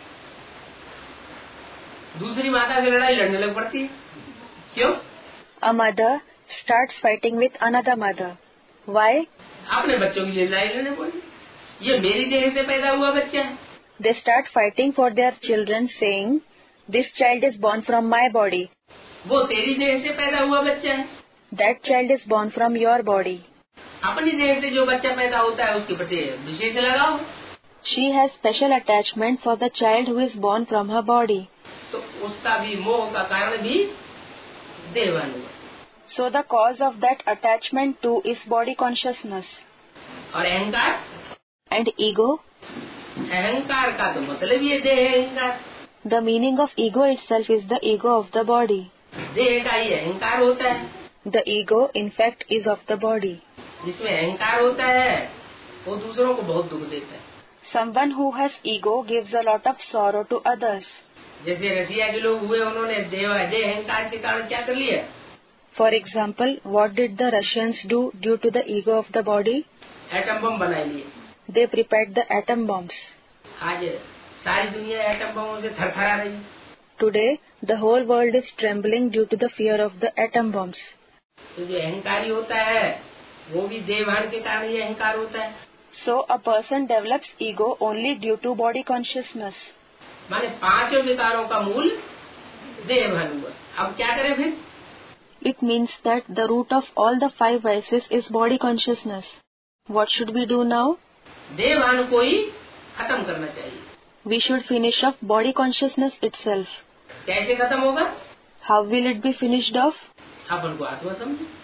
दूसरी माता से लड़ाई लड़ने लग पड़ती है. क्यों? A mother starts fighting with another mother. Why? अपने बच्चों के लिए लड़ाई लड़ने पड़ी. ये मेरी देह से पैदा हुआ बच्चा है. They start fighting for their children, saying, "This child is born from my body." वो तेरी देह से पैदा हुआ बच्चा है. That child is born from your body. अपनी देह से जो बच्चा पैदा होता है उसके प्रति विशेष लगाओ. She has special attachment for the child who is born from her body. तो उसका भी मोह का कारण भी देवान हुआ. So the cause of that attachment too is body consciousness. और अहंकार? And ego? अहंकार का तो मतलब ये देह है. अहंकार, The meaning of ego itself is the ego of the body. देह का ही अहंकार होता है. The ego, in fact, is of the body. जिसमें अहंकार होता है वो दूसरों को बहुत दुख देता है. Someone who has ego gives a lot of sorrow to others. जैसे रसिया के लोग हुए, उन्होंने देह देह अहंकार के कारण क्या कर लिया? For example, what did the Russians do due to the ego of the body? Atom bomb बना लिए. They prepared the atom bombs. आज सारी दुनिया एटम बमों से थरथरा रही. Today, the whole world is trembling due to the fear of the atom bombs. तो जो अहंकारी होता है वो भी देहभान के कारण ये अहंकार होता है. So a person develops ego only due to body consciousness. माने पांचों विकारों का मूल देहभान हुआ. अब क्या करें फिर? It means that the root of all the five vices is body consciousness. What should we do now? देहभान को ही खत्म करना चाहिए. We should finish off body consciousness itself. कैसे खत्म होगा? How will it be finished off? अपन को आत्मा समझो.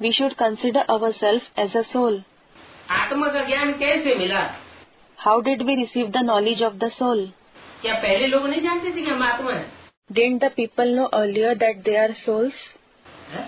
we should consider ourselves as a soul. आत्मा का ज्ञान कैसे मिला? How did we receive the knowledge of the soul? क्या पहले लोग नहीं जानते थे कि हम आत्मा है? Didn't the people know earlier that they are souls? है?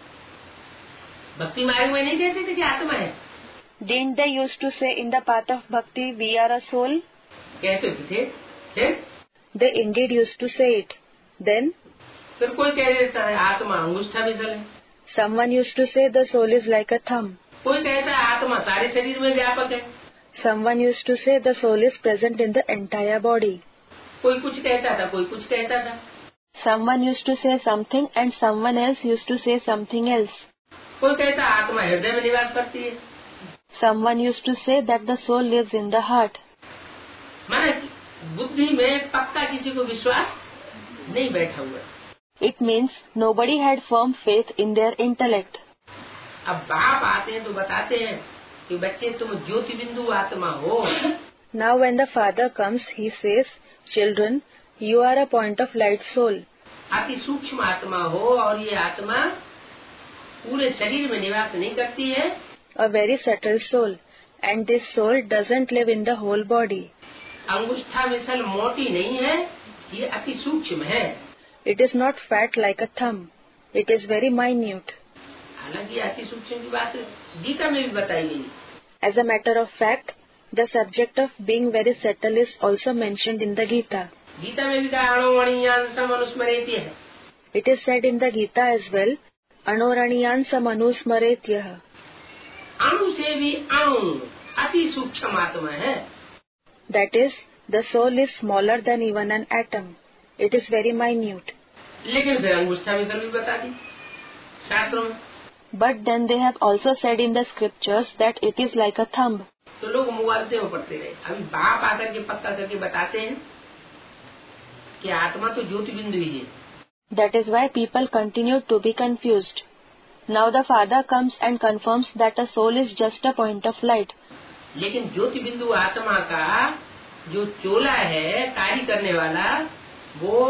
भक्ति मार्ग में नहीं कहते थे कि आत्मा है? Didn't they used to say in the path of bhakti, we are a soul? कहते थे, थे? They indeed used to say it. Then फिर कोई कह देता है आत्मा अंगुष्ठा मिसल है। someone used to say the soul is like a thumb. कोई कहता है आत्मा सारे शरीर में व्यापक है। Someone used to say the soul is present in the entire body. कोई कुछ कहता था, कोई कुछ कहता था। Someone used to say something and someone else used to say something else. कोई कहता आत्मा हृदय में निवास करती है। Someone used to say that the soul lives in the heart. माने बुद्धि में पक्का किसी को विश्वास नहीं बैठा हुआ। It means nobody had firm faith in their intellect. अब बाप आते हैं तो बताते हैं कि बच्चे तुम ज्योति बिंदु आत्मा हो। Now when the father comes, he says, children, you are a point of light soul. अति सूक्ष्म आत्मा हो और ये आत्मा पूरे शरीर में निवास नहीं करती है। A very subtle soul, and this soul doesn't live in the whole body. अंगुष्ठा मिसल मोटी नहीं है, ये अति सूक्ष्म है। It is not fat like a thumb. It is very minute. हालांकि अति सूक्ष्म की बात गीता में भी बताई गई। As a matter of fact, the subject of being very subtle is also mentioned in the Gita. Gita में भी कहा अणुवणीयान अनुस्मरेति है। It is said in the Gita as well, अणोरणीयान समनुस्मरेत्यः. अणु से भी अणु अति सूक्ष्म आत्मा है। That is, the soul is smaller than even an atom. It is very minute. लेकिन फिर अंगुष्ठा मिसल भी बता दी शास्त्रों में। But then they have also said in the scriptures that it is like a thumb. तो लोग मुगालते में पड़ते रहे। अभी बाप आकर के पक्का करके बताते हैं कि आत्मा तो ज्योति बिंदु ही है। That is why people continue to be confused. Now the father comes and confirms that a soul is just a point of light. लेकिन ज्योति बिंदु आत्मा का जो चोला है कार्य करने वाला वो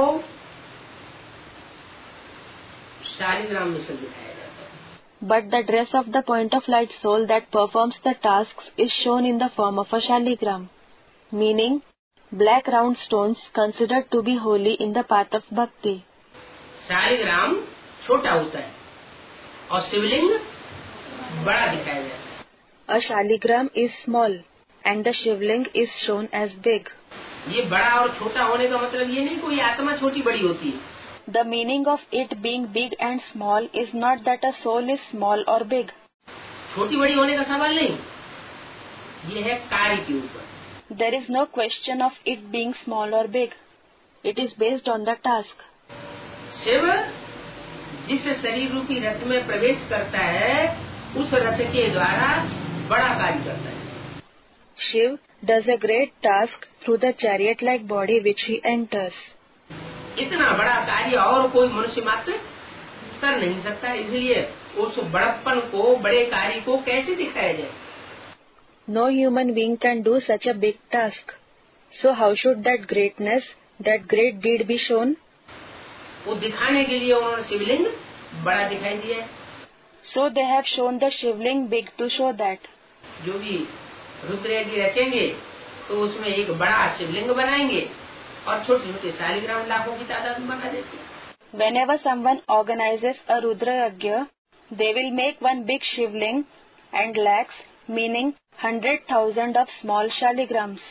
शालिग्राम मिसल दिखाया जाता है। But the dress of the point of light soul that performs the tasks is shown in the form of a shaligram, meaning black round stones considered to be holy in the path of bhakti. Shaligram छोटा होता है और शिवलिंग बड़ा दिखाया जाता है। A shaligram is small and the shivling is shown as big. ये बड़ा और छोटा होने का मतलब ये नहीं कोई आत्मा छोटी बड़ी होती है। The meaning of it being big and small is not that a soul is small or big. छोटी बड़ी होने का सवाल नहीं, ये है कार्य के ऊपर। There is no question of it being small or big. It is based on the task. Shiv जिस शरीर रूपी रथ में प्रवेश करता है उस रथ के द्वारा बड़ा कार्य करता है। Shiv does a great task through the chariot-like body which he enters. इतना बड़ा कार्य और कोई मनुष्य मात्र कर नहीं सकता, इसलिए उस बड़प्पन को बड़े कार्य को कैसे दिखाया जाए? No human being can do such a big task. So how should that greatness, that great deed be shown? वो दिखाने के लिए उन्होंने शिवलिंग बड़ा दिखाई दिया है। So they have shown the shivling big to show that. जो भी रुद्रयज्ञ रचेंगे तो उसमें एक बड़ा शिवलिंग बनाएंगे और छोटे छोटे शालिग्राम लाखों की तादाद में बना देते हैं। Whenever someone organizes a Rudra Yajna, they will make one big shivling and lakhs, meaning hundred thousand of small shaligrams.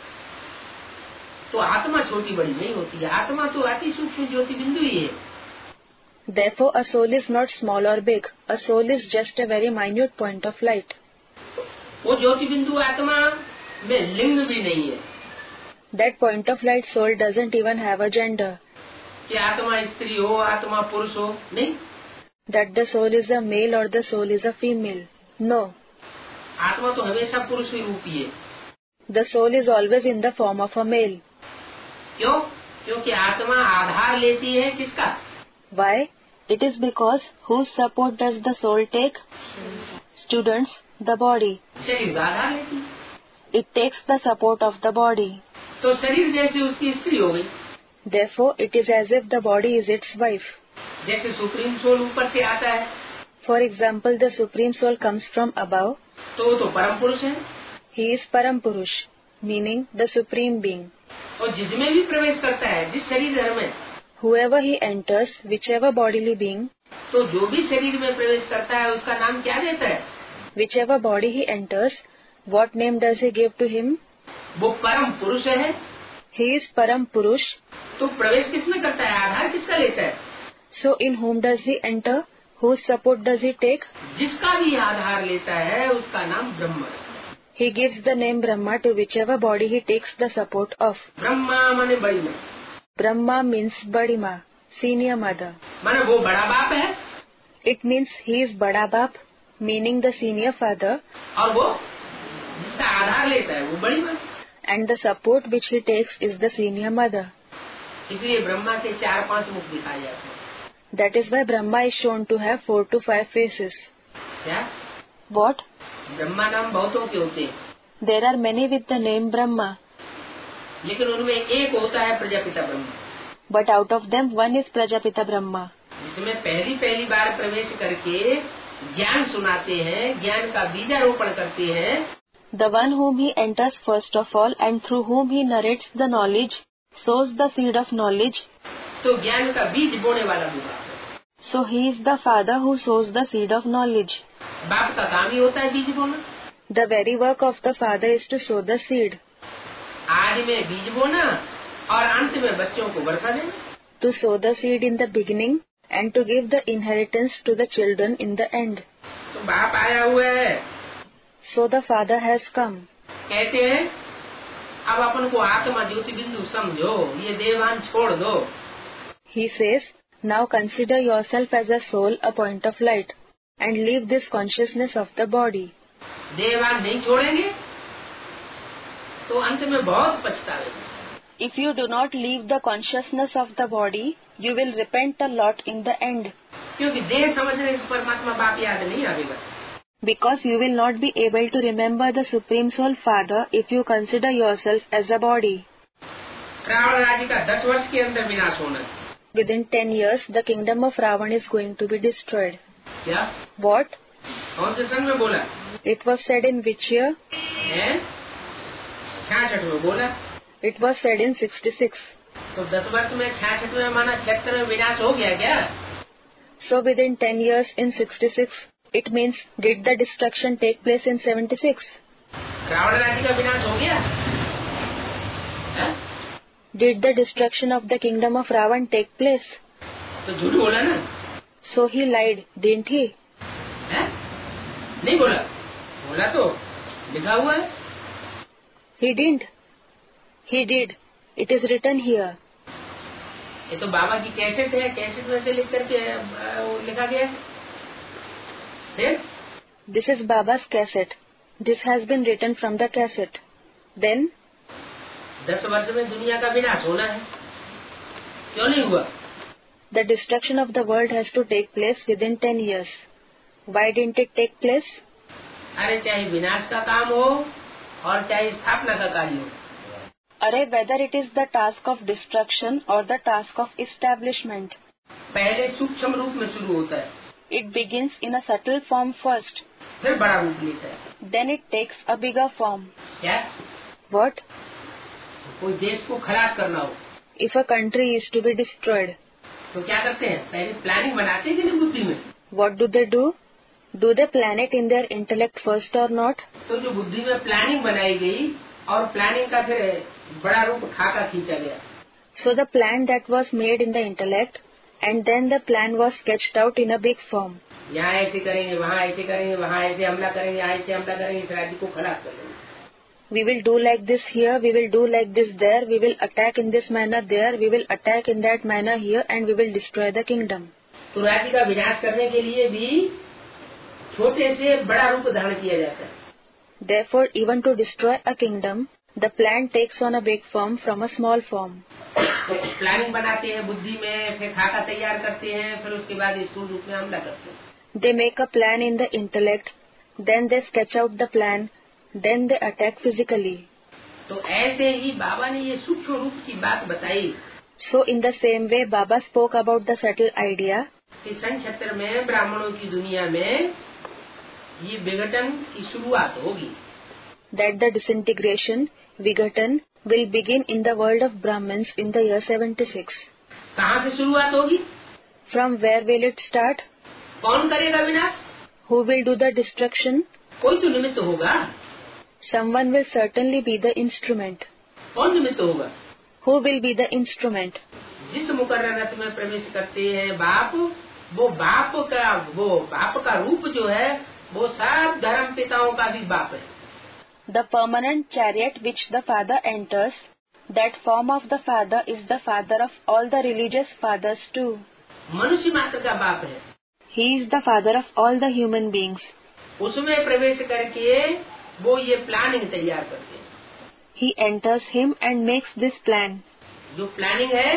तो आत्मा छोटी बड़ी नहीं होती है, आत्मा तो अति सूक्ष्म ज्योति बिंदु ही है। Therefore, a soul is not small or big. A soul is just a very minute point of light. वो ज्योति बिंदु आत्मा में लिंग भी नहीं है। That point of light soul doesn't even have a gender. कि आत्मा स्त्री हो, आत्मा पुरुष हो, नहीं। That the soul is a male or the soul is a female. No. आत्मा तो हमेशा पुरुष ही रूपी है। The soul is always in the form of a male. क्यों? क्योंकि आत्मा आधार लेती है किसका? Why? It is because whose support does the soul take? Students, the body. शरीर का आधार लेती है। It takes the support of the body. तो शरीर जैसे उसकी स्त्री हो गई। Therefore, it is as if the body is its wife. जैसे सुप्रीम सोल ऊपर से आता है। For example, the Supreme Soul comes from above. तो वो तो परम पुरुष है। He is Param Purush, meaning the Supreme Being. और जिसमें भी प्रवेश करता है, जिस शरीर धर्म में, Whoever he enters, whichever bodily being, तो जो भी शरीर में प्रवेश करता है उसका नाम क्या देता है? whichever body he enters, what name does he give to him? वो परम पुरुष है। He is Param Purush. तो प्रवेश किसमें करता है? आधार किसका लेता है? So in whom does he enter? Whose support does he take? जिसका भी आधार लेता है उसका नाम ब्रह्म है। He gives the name Brahma to whichever body he takes the support of. Brahma माने बड़ी माँ। Brahma means Badi Ma, senior mother. माने वो बड़ा बाप है। It means he is Bada Bap, meaning the senior father, और वो जिसका आधार लेता है वो बड़ी माँ। and the support which he takes is the senior mother. इसलिए ब्रह्मा के चार पांच मुख दिखाए जाते हैं। That is why Brahma is shown to have four to five faces. क्या? What? ब्रह्मा नाम बहुतों के होते हैं, There are many with the name Brahma, लेकिन उनमें एक होता है Prajapita Brahma, but out of them one is Prajapita Brahma, जिसमें पहली पहली बार प्रवेश करके ज्ञान सुनाते हैं, ज्ञान का बीजारोपण करते हैं। the one whom he enters first of all and through whom he narrates the knowledge, sows the seed of knowledge. तो ज्ञान का बीज बोने वाला भी बाप है। So he is the father who sows the seed of knowledge. बाप का काम ही होता है बीज बोना। The very work of the father is to sow the seed, आदि में बीज बोना और अंत में बच्चों को वर्षा देना। to sow the seed in the beginning and to give the inheritance to the children in the end. तो बाप आया हुआ है। So the father has come. कहते हैं अब अपन को आत्मा ज्योति बिंदु समझो, ये देवान छोड़ दो। He says, now consider yourself as a soul, a point of light, and leave this consciousness of the body. देवान नहीं छोड़ेंगे तो अंत में बहुत पछतावेंगे। If you do not leave the consciousness of the body, you will repent a lot in the end, क्योंकि देह समझने से परमात्मा बाप याद नहीं आएगा। because you will not be able to remember the Supreme Soul Father if you consider yourself as a body. Ravan राज्य का दस वर्ष के अंदर विनाश होना है। Within ten years, the kingdom of Ravan is going to be destroyed. क्या? What? कौन से सन में बोला It was said in which year? है? छियासठ में बोला। It was said in sixty-six. तो दस वर्ष में छियासठ में माना छिहत्तर में विनाश हो गया क्या? So within ten years in sixty-six, it means did the destruction take place in seventy-six? Ravan राज्य का विनाश हो गया है? Did the destruction of the kingdom of Ravan take place? तो झूठ बोला ना। So he lied, didn't he? है? नहीं बोला। बोला तो लिखा हुआ है। He didn't. He did. It is written here. ये तो बाबा की कैसेट है, कैसेट में से लिख करके लिखा गया है। फिर This is Baba's cassette. This has been written from the cassette. Then दस वर्ष में दुनिया का विनाश होना है, क्यों नहीं हुआ? the destruction of the world has to take place within ten years. Why didn't it take place? अरे चाहे विनाश का काम हो और चाहे स्थापना का कार्य हो, अरे whether it is the task of destruction or the task of establishment, पहले सूक्ष्म रूप में शुरू होता है, it begins in a subtle form first. फिर बड़ा रूप लेता है। Then it takes a bigger form. क्या? What? कोई देश को खलास करना हो If a country is to be destroyed, तो क्या करते हैं? पहले प्लानिंग बनाते हैं कि नहीं बुद्धि में? what do they do? Do they plan it in their intellect first or not? तो जो बुद्धि में प्लानिंग बनाई गई और प्लानिंग का फिर बड़ा रूप खाका खींचा गया। So the plan that was made in the intellect and then the plan was sketched out in a big form. यहाँ ऐसे करेंगे, वहाँ ऐसे करेंगे, वहाँ ऐसे हमला करेंगे, यहाँ ऐसे हमला करेंगे, इस राज्य को खलास कर लेंगे। We will do like this here, we will do like this there, we will attack in this manner there, we will attack in that manner here, and we will destroy the kingdom. तो राज्य का विनाश करने के लिए भी छोटे से बड़ा रूप धारण किया जाता है। Therefore, even to destroy a kingdom, the plan takes on a big form from a small form. Planning बनाते हैं बुद्धि में, फिर खाका तैयार करते हैं, फिर उसके बाद स्थूल रूप में हमला करते हैं। They make a plan in the intellect, then they sketch out the plan, then they attack physically. तो ऐसे ही बाबा ने ये सूक्ष्म रूप की बात बताई। So in the same way, Baba spoke about the subtle idea कि सन छत्र में ब्राह्मणों की दुनिया में ये विघटन की शुरुआत होगी. That the disintegration, Vigatan, will begin in the world of Brahmins in the year seventy-six. कहाँ से शुरुआत होगी? From where will it start? कौन करेगा विनाश? Who will do the destruction? कोई तो निमित्त होगा. Someone will certainly be the instrument. कौन निमित्त होगा? Who will be the instrument? जिस मुकर्रर रथ में प्रवेश करते हैं बाप, वो बाप का वो बाप का रूप जो है वो सब धर्म पिताओं का भी बाप है. The permanent chariot which the father enters, that form of the father is the father of all the religious fathers too. मनुष्य मात्र का बाप है. He is the father of all the human beings. उसमें प्रवेश करके वो ये प्लानिंग तैयार करते हैं. He enters him and makes this plan. जो प्लानिंग है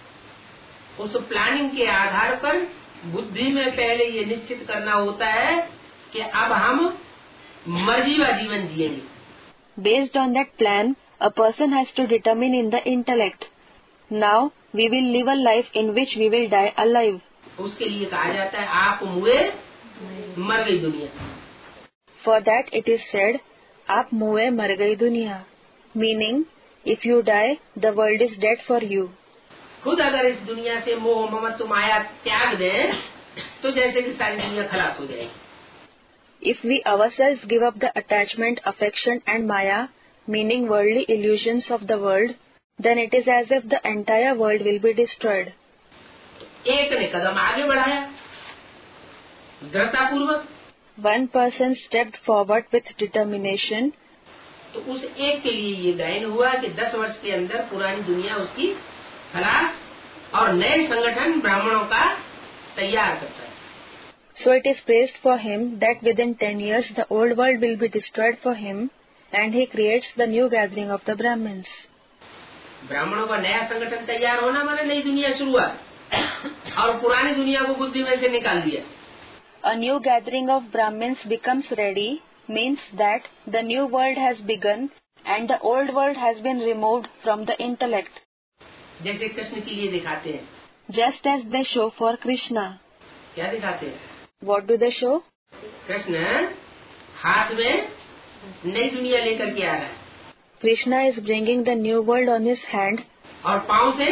उस प्लानिंग के आधार पर बुद्धि में पहले ये निश्चित करना होता है कि अब हम मर्जीवा जीवन जिएंगे. Based on that plan, a person has to determine in the intellect. Now we will live a life in which we will die alive. उसके लिए कहा जाता है आप मुए मर गई दुनिया. For that it is said, आप मुए मर गई दुनिया. Meaning, if you die, the world is dead for you. खुद अगर इस दुनिया से मोह ममत्व माया त्याग दें तो जैसे कि सारी दुनिया खलास हो जाएगी. If we ourselves give up the attachment, affection and maya, meaning worldly illusions of the world, then it is as if the entire world will be destroyed. एक ने कदम आगे बढ़ाया दृढ़ता पूर्वक. One person stepped forward with determination. तो उस एक के लिए ये गायन हुआ कि दस वर्ष के अंदर पुरानी दुनिया उसकी खलास और नए संगठन ब्राह्मणों का तैयार करता है. So it is praised for him that within ten years the old world will be destroyed for him, and he creates the new gathering of the Brahmins. ब्राह्मणों का नया संगठन तैयार होना माने नई दुनिया शुरुआत और पुरानी दुनिया को बुद्धि में से निकाल दिया. A new gathering of Brahmins becomes ready means that the new world has begun and the old world has been removed from the intellect. जैसे कृष्ण के लिए दिखाते हैं. Just as they show for Krishna. क्या दिखाते हैं? What do they show? Krishna हाथ में नई दुनिया लेकर के आ रहा है. Krishna is bringing the new world on his hand. और पांव से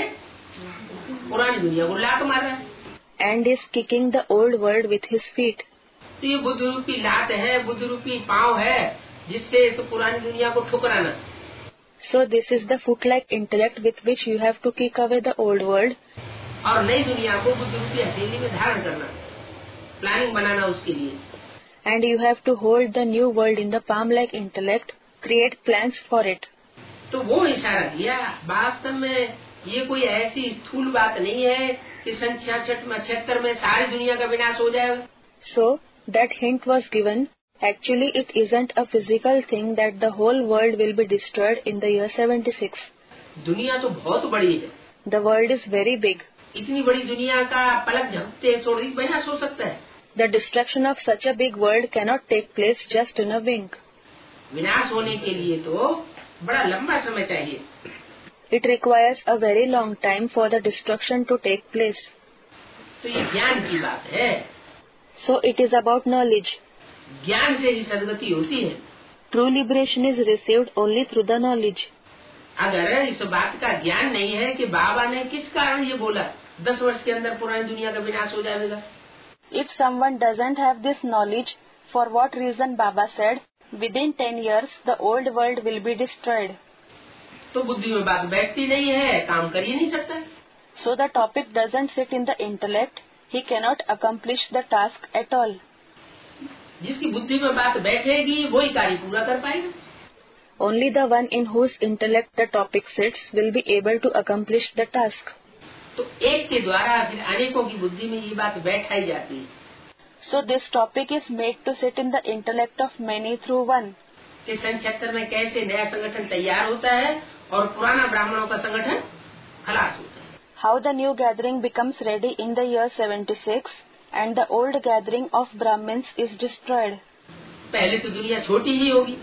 पुरानी दुनिया को लात मार रहा है. And is kicking the old world with his feet. तो ये बुद्ध रूपी लात है, बुद्ध रूपी पांव है जिससे इस पुरानी दुनिया को ठुकराना. So this is the foot-like intellect with which you have to kick away the old world. और नई दुनिया को बुद्ध रूपी हथेली में धारण करना, प्लानिंग बनाना उसके लिए. And you have to hold the new world in the palm-like intellect, create plans for it. तो वो इशारा दिया. वास्तव में ये कोई ऐसी स्थूल बात नहीं है कि सन छियासठ में छिहत्तर में सारी दुनिया का विनाश हो जाएगा. So that hint was given. Actually, it isn't a physical thing that the whole world will be destroyed in the year seventy-six. दुनिया तो बहुत बड़ी है. The world is very big. इतनी बड़ी दुनिया का पलक झपकते थोड़ी विनाश हो सकता है. The destruction of such a big world cannot take place just in a wink. विनाश होने के लिए तो बड़ा लंबा समय चाहिए. It requires a very long time for the destruction to take place. तो ये ज्ञान की बात है. So it is about knowledge. ज्ञान से ही सद्गति होती है. True liberation is received only through the knowledge. अगर इस बात का ज्ञान नहीं है कि बाबा ने किस कारण ये बोला दस वर्ष के अंदर पुरानी दुनिया का विनाश हो जाएगा. If someone doesn't have this knowledge, for what reason Baba said, within ten years the old world will be destroyed. तो बुद्धि में बात बैठती नहीं है, काम कर ही नहीं सकता. So the topic doesn't sit in the intellect. He cannot accomplish the task at all. जिसकी बुद्धि में बात बैठेगी वही कार्य पूरा कर पाएगा. Only the one in whose intellect the topic sits will be able to accomplish the task. तो एक के द्वारा फिर अनेकों की बुद्धि में ये बात बैठाई जाती है. So this topic is made to sit in the intellect of many through one. कि सन छिहत्तर में कैसे नया संगठन तैयार होता है और पुराना ब्राह्मणों का संगठन खलास होता है. How the new gathering becomes ready in the year seventy-six and the old gathering of Brahmins is destroyed. पहले तो दुनिया छोटी ही होगी.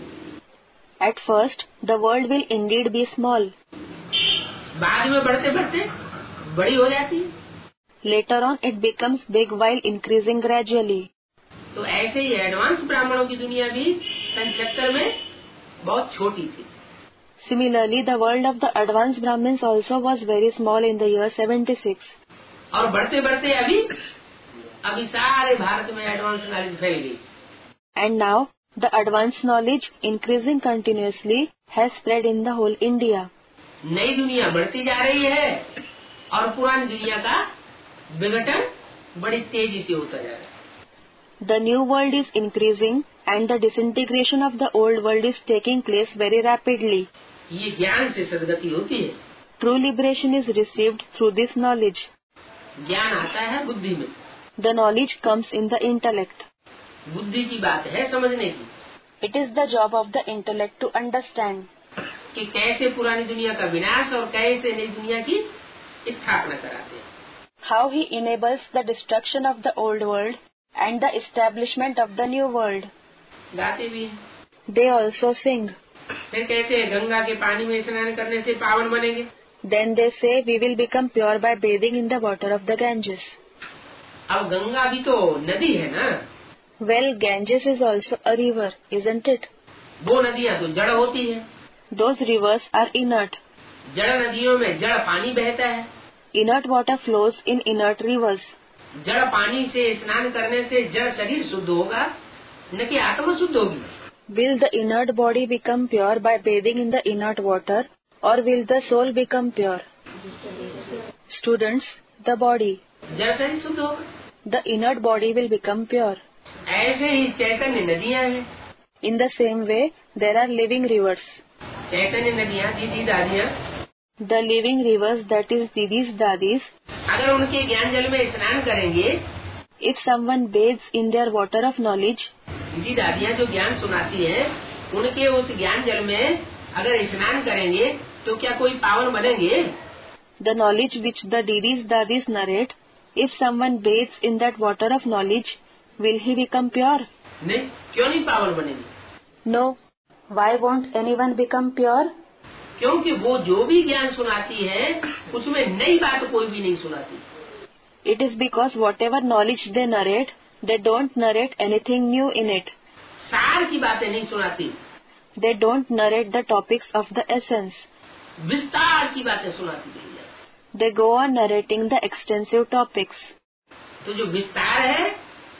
At first, the world will indeed be small. बाद में बढ़ते बढ़ते बड़ी हो जाती है. Later on it becomes big while increasing gradually. तो ऐसे ही एडवांस ब्राह्मणों की दुनिया भी सन छहत्तर में बहुत छोटी थी। Similarly, the world of the advanced Brahmins also was very small in the year seventy-six. और बढ़ते बढ़ते अभी अभी सारे भारत में एडवांस नॉलेज फैल गई। And now the advanced knowledge, increasing continuously, has spread in the whole India. नई दुनिया बढ़ती जा रही है और पुरानी दुनिया का विघटन बड़ी तेजी से होता जा रहा है। The new world is increasing and the disintegration of the old world is taking place very rapidly. ये ज्ञान से सद्गति होती है। True liberation is received through this knowledge. ज्ञान आता है बुद्धि में। The knowledge comes in the intellect. बुद्धि की बात है समझने की। It is the job of the intellect to understand कि कैसे पुरानी दुनिया का विनाश और कैसे नई दुनिया की स्थापना कराते हैं। how he enables the destruction of the old world and the establishment of the new world. गाते भी हैं। They also sing. फिर कहते हैं गंगा के पानी में स्नान करने से पावन बनेंगे। Then they say we will become pure by bathing in the water of the Ganges. अब गंगा भी तो नदी है ना। Well, Ganges is also a river, isn't it? वो नदियाँ तो जड़ होती है। Those rivers are inert. जड़ नदियों में जड़ पानी बहता है। Inert water flows in inert rivers. जड़ पानी से स्नान करने से जड़ शरीर शुद्ध होगा, न कि आत्मा शुद्ध होगी। Will the inert body become pure by bathing in the inert water, or will the soul become pure? Students, the body. जड़ शरीर शुद्ध होगा। The inert body will become pure. ऐसे ही चैतन्य नदियाँ हैं। In the same way, there are living rivers. चैतन्य नदियाँ दीदी दादियाँ। The living rivers, that is Didis Dadis. अगर उनके ज्ञान जल में स्नान करेंगे, if someone bathes in their water of knowledge, दीदी दादियाँ जो ज्ञान सुनाती हैं, उनके उस ज्ञान जल में अगर स्नान करेंगे तो क्या कोई पावन बनेंगे? the knowledge which the Didis Dadis narrate, if someone bathes in that water of knowledge, will he become pure? नहीं, क्यों नहीं पावन बनेंगे? No. Why won't anyone become pure? क्योंकि वो जो भी ज्ञान सुनाती है उसमें नई बात कोई भी नहीं सुनाती। It is because whatever knowledge they narrate, they don't narrate anything new in it. सार की बातें नहीं सुनाती। They don't narrate the topics of the essence. विस्तार की बातें सुनाती है। They go on narrating the extensive topics. तो जो विस्तार है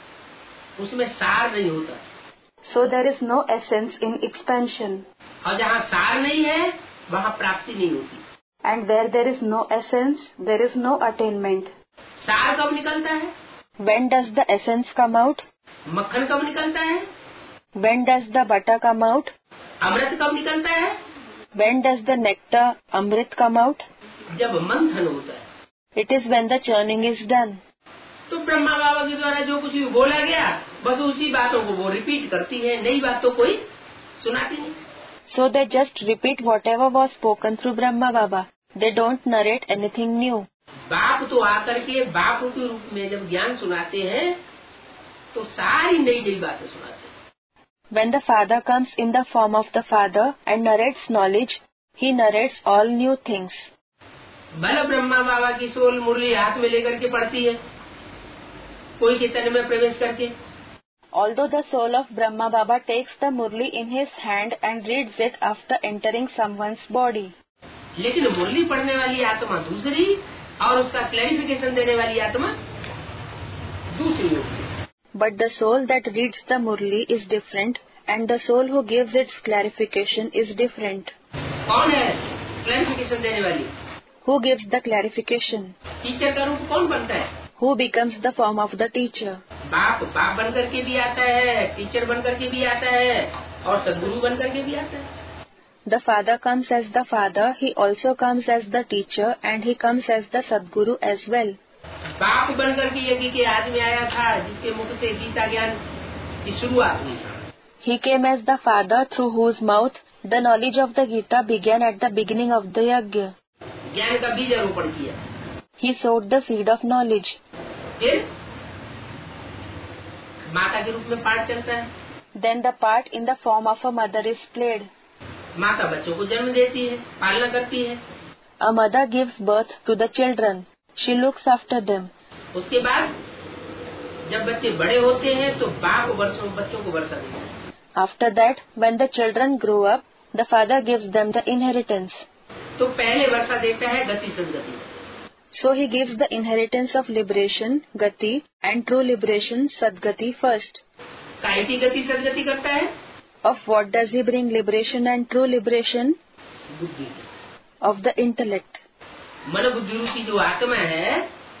उसमें सार नहीं होता। So there is no essence in expansion. और जहाँ सार नहीं है वहाँ प्राप्ति नहीं होती। And where there is no essence, there is no attainment. सार कब निकलता है? When does the essence come out? मक्खन कब निकलता है? When does the butter come out? अमृत कब निकलता है? When does the nectar, amrit, come out? जब मंथन होता है। It is when the churning is done. तो ब्रह्मा बाबा के द्वारा जो कुछ भी बोला गया बस उसी बातों को वो रिपीट करती है, नई बात तो कोई सुनाती नहीं। So they just repeat whatever was spoken through Brahma Baba. They don't narrate anything new. बाप तो आकर के बाप के रूप में जब ज्ञान सुनाते हैं तो सारी नई नई बातें सुनाते हैं। When the Father comes in the form of the Father and narrates knowledge, he narrates all new things. भले ब्रह्मा बाबा की सोल मुरली हाथ में लेकर के पढ़ती है कोई के तन में प्रवेश करके। Although the soul of Brahma Baba takes the murli in his hand and reads it after entering someone's body. लेकिन मुरली पढ़ने वाली आत्मा दूसरी और उसका क्लैरिफिकेशन देने वाली आत्मा दूसरी होती है। But the soul that reads the murli is different and the soul who gives its clarification is different. कौन है क्लैरिफिकेशन देने वाली? Who gives the clarification? Teacher का रूप कौन बनता है? Who becomes the form of the teacher? बाप बाप बन करके भी आता है, टीचर बन करके भी आता है और सद्गुरु बन करके भी आता है। The father comes as the father, he also comes as the teacher and he comes as the Sadguru as well. बाप बन करके यज्ञ के आज में आया था जिसके मुख से गीता ज्ञान की शुरुआत हुई। He came as the father through whose mouth the knowledge of the Gita began at the beginning of the yajna. ज्ञान का बीज आरोपण किया। He sowed the seed of knowledge. फिर माता के रूप में पाठ चलता है। Then the part in the form of a mother is played. माता बच्चों को जन्म देती है, पालना करती है। A mother gives birth to the children. She looks after them. उसके बाद जब बच्चे बड़े होते हैं तो बाप वर्षों बच्चों को वर्षा देता है। After that, when the children grow up, the father gives them the inheritance. तो पहले वर्षा देता है गति सदगति। So he gives the inheritance of liberation, gati, and true liberation, sadgati first. काय की गति सदगति करता है? Of what does he bring liberation and true liberation? बुद्धि। Of the intellect. मन बुद्धि रूपी जो आत्मा है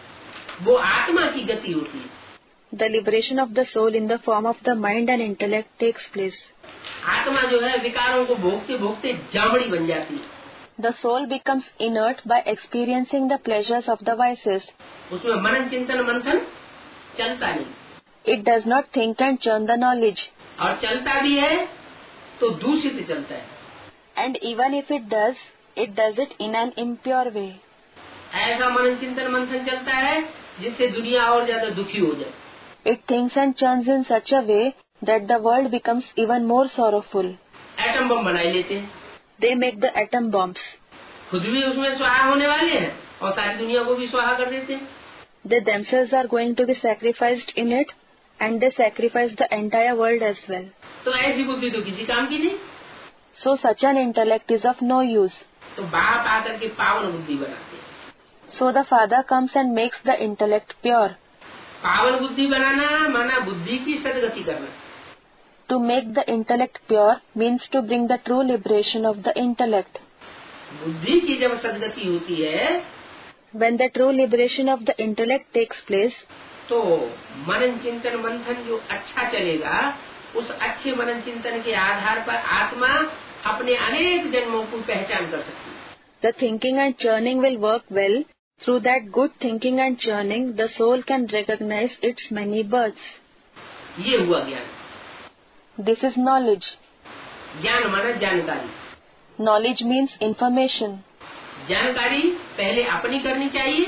वो आत्मा की गति होती है। The liberation of the soul in the form of the mind and intellect takes place. आत्मा जो है विकारों को भोगते भोगते जामड़ी बन जाती है। The soul becomes inert by experiencing the pleasures of the vices. उसमें मनन चिंतन मंथन चलता नहीं। It does not think and churn the knowledge. और चलता भी है तो दूषित चलता है। And even if it does, it does it in an impure way. ऐसा मनन चिंतन मंथन चलता है जिससे दुनिया और ज्यादा दुखी हो जाए। It thinks and churns in such a way that the world becomes even more sorrowful. Atom bomb बनाई लेते हैं। They make the atom bombs. खुद भी उसमें स्वाहा होने वाले हैं और सारी दुनिया को भी स्वाहा कर देते हैं। They themselves are going to be sacrificed in it, and they sacrifice the entire world as well. तो ऐसी बुद्धि तो किसी काम की नहीं। So such an intellect is of no use. तो बाप आकर के पावन बुद्धि बनाते हैं। So the father comes and makes the intellect pure. पावन बुद्धि बनाना माना बुद्धि की सदगति करना। To make the intellect pure means to bring the true liberation of the intellect. बुद्धि की जब सदगति होती है, when the true liberation of the intellect takes place, तो मनन चिंतन मंथन जो अच्छा चलेगा, उस अच्छे मनन चिंतन के आधार पर आत्मा अपने अनेक जन्मों को पहचान कर सकती है। The thinking and churning will work well. Through that good thinking and churning, the soul can recognize its many births. ये हुआ ज्ञान। This is knowledge. ज्ञान माना जानकारी। Knowledge means information. जानकारी पहले अपनी करनी चाहिए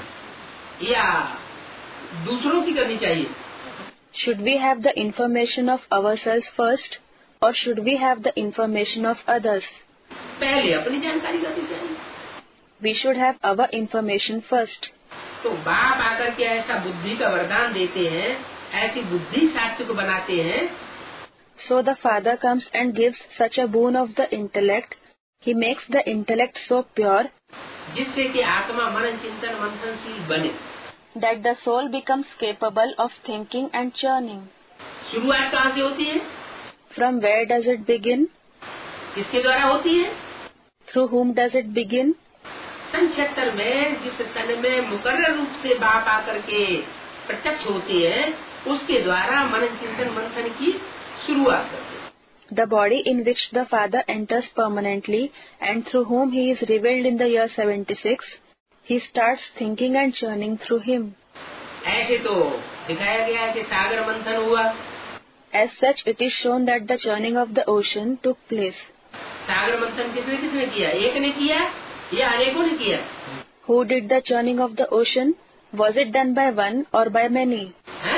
या दूसरों की करनी चाहिए? Should we have the information of ourselves first, or should we have the information of others? पहले अपनी जानकारी करनी चाहिए। We should have our information first. तो बाप आकर के ऐसा बुद्धि का वरदान देते हैं, ऐसी बुद्धि सात्विक बनाते हैं। So the father comes and gives such a boon of the intellect. He makes the intellect so pure, जिससे कि आत्मा मनन चिंतन मंथनशील बने, that the soul becomes capable of thinking and churning. शुरुआत कहाँ से होती है? From where does it begin? किसके द्वारा होती है? Through whom does it begin? संक्षेत्र में जिस तन में मुकर्रर रूप से बाप आकर के प्रत्यक्ष होते हैं, उसके द्वारा मनन चिंतन मंथन की शुरुआत करते हैं। The body in which the father enters permanently and through whom he is revealed in the year seventy-six, he starts thinking and churning through him. ऐसे तो दिखाया गया है कि सागर मंथन हुआ। As such, it is shown that the churning of the ocean took place. सागर मंथन किसने किसने किया? एक ने किया या अनेकों ने किया? Who did the churning of the ocean? Was it done by one or by many? है?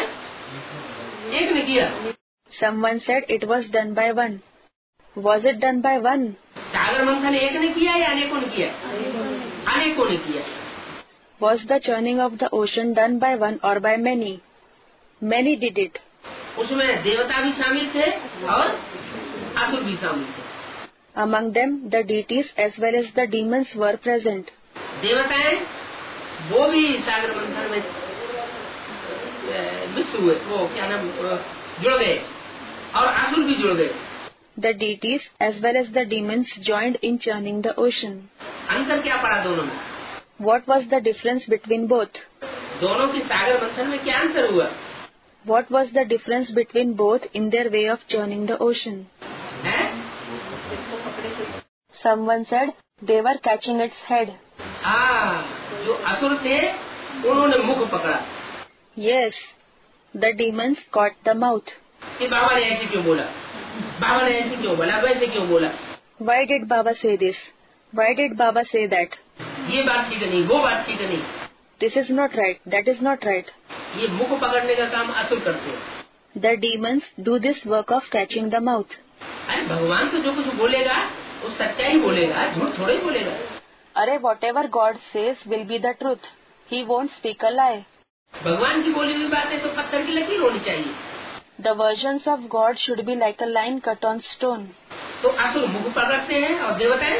एक ने किया। Someone said it was done by one. Was it done by one? सागर मंथन एक ने किया या अनेकों ने किया? अनेकों ने किया। Was the churning of the ocean done by one or by many? Many did it. उसमें देवता भी शामिल थे और असुर भी शामिल थे। Among them, the deities as well as the demons were present. देवताएं वो भी सागर मंथन में मिक्स हुए, वो क्या नाम जुड़ गए, और असुर भी जुड़ गए। The deities as well as the demons joined in churning the ocean. अंतर क्या पड़ा दोनों में? What was the difference between both? दोनों की सागर मंथन में क्या अंतर हुआ? What was the difference between both in their way of churning the ocean? है? Someone said they were catching its head. हाँ, जो असुर थे उन्होंने मुख पकड़ा। Yes, the demons caught the mouth. कि बाबा ने ऐसे क्यों बोला? बाबा ने ऐसे क्यों बोला? वैसे क्यों बोला? Why did Baba say this? Why did Baba say that? ये बात ठीक नहीं, वो बात ठीक नहीं। This is not right. That is not right. ये मुख पकड़ने का काम असुर करते हैं। The demons do this work of catching the mouth. अरे भगवान तो जो कुछ बोलेगा वो सच्चा ही बोलेगा, झूठ थोड़ा ही बोलेगा। अरे whatever God says will be the truth. He won't speak a lie. भगवान की बोली हुई बातें तो पत्थर की लकीर होनी चाहिए। The versions of God should be like a line cut on stone. तो असुर मुख पकड़ते हैं और देवताएं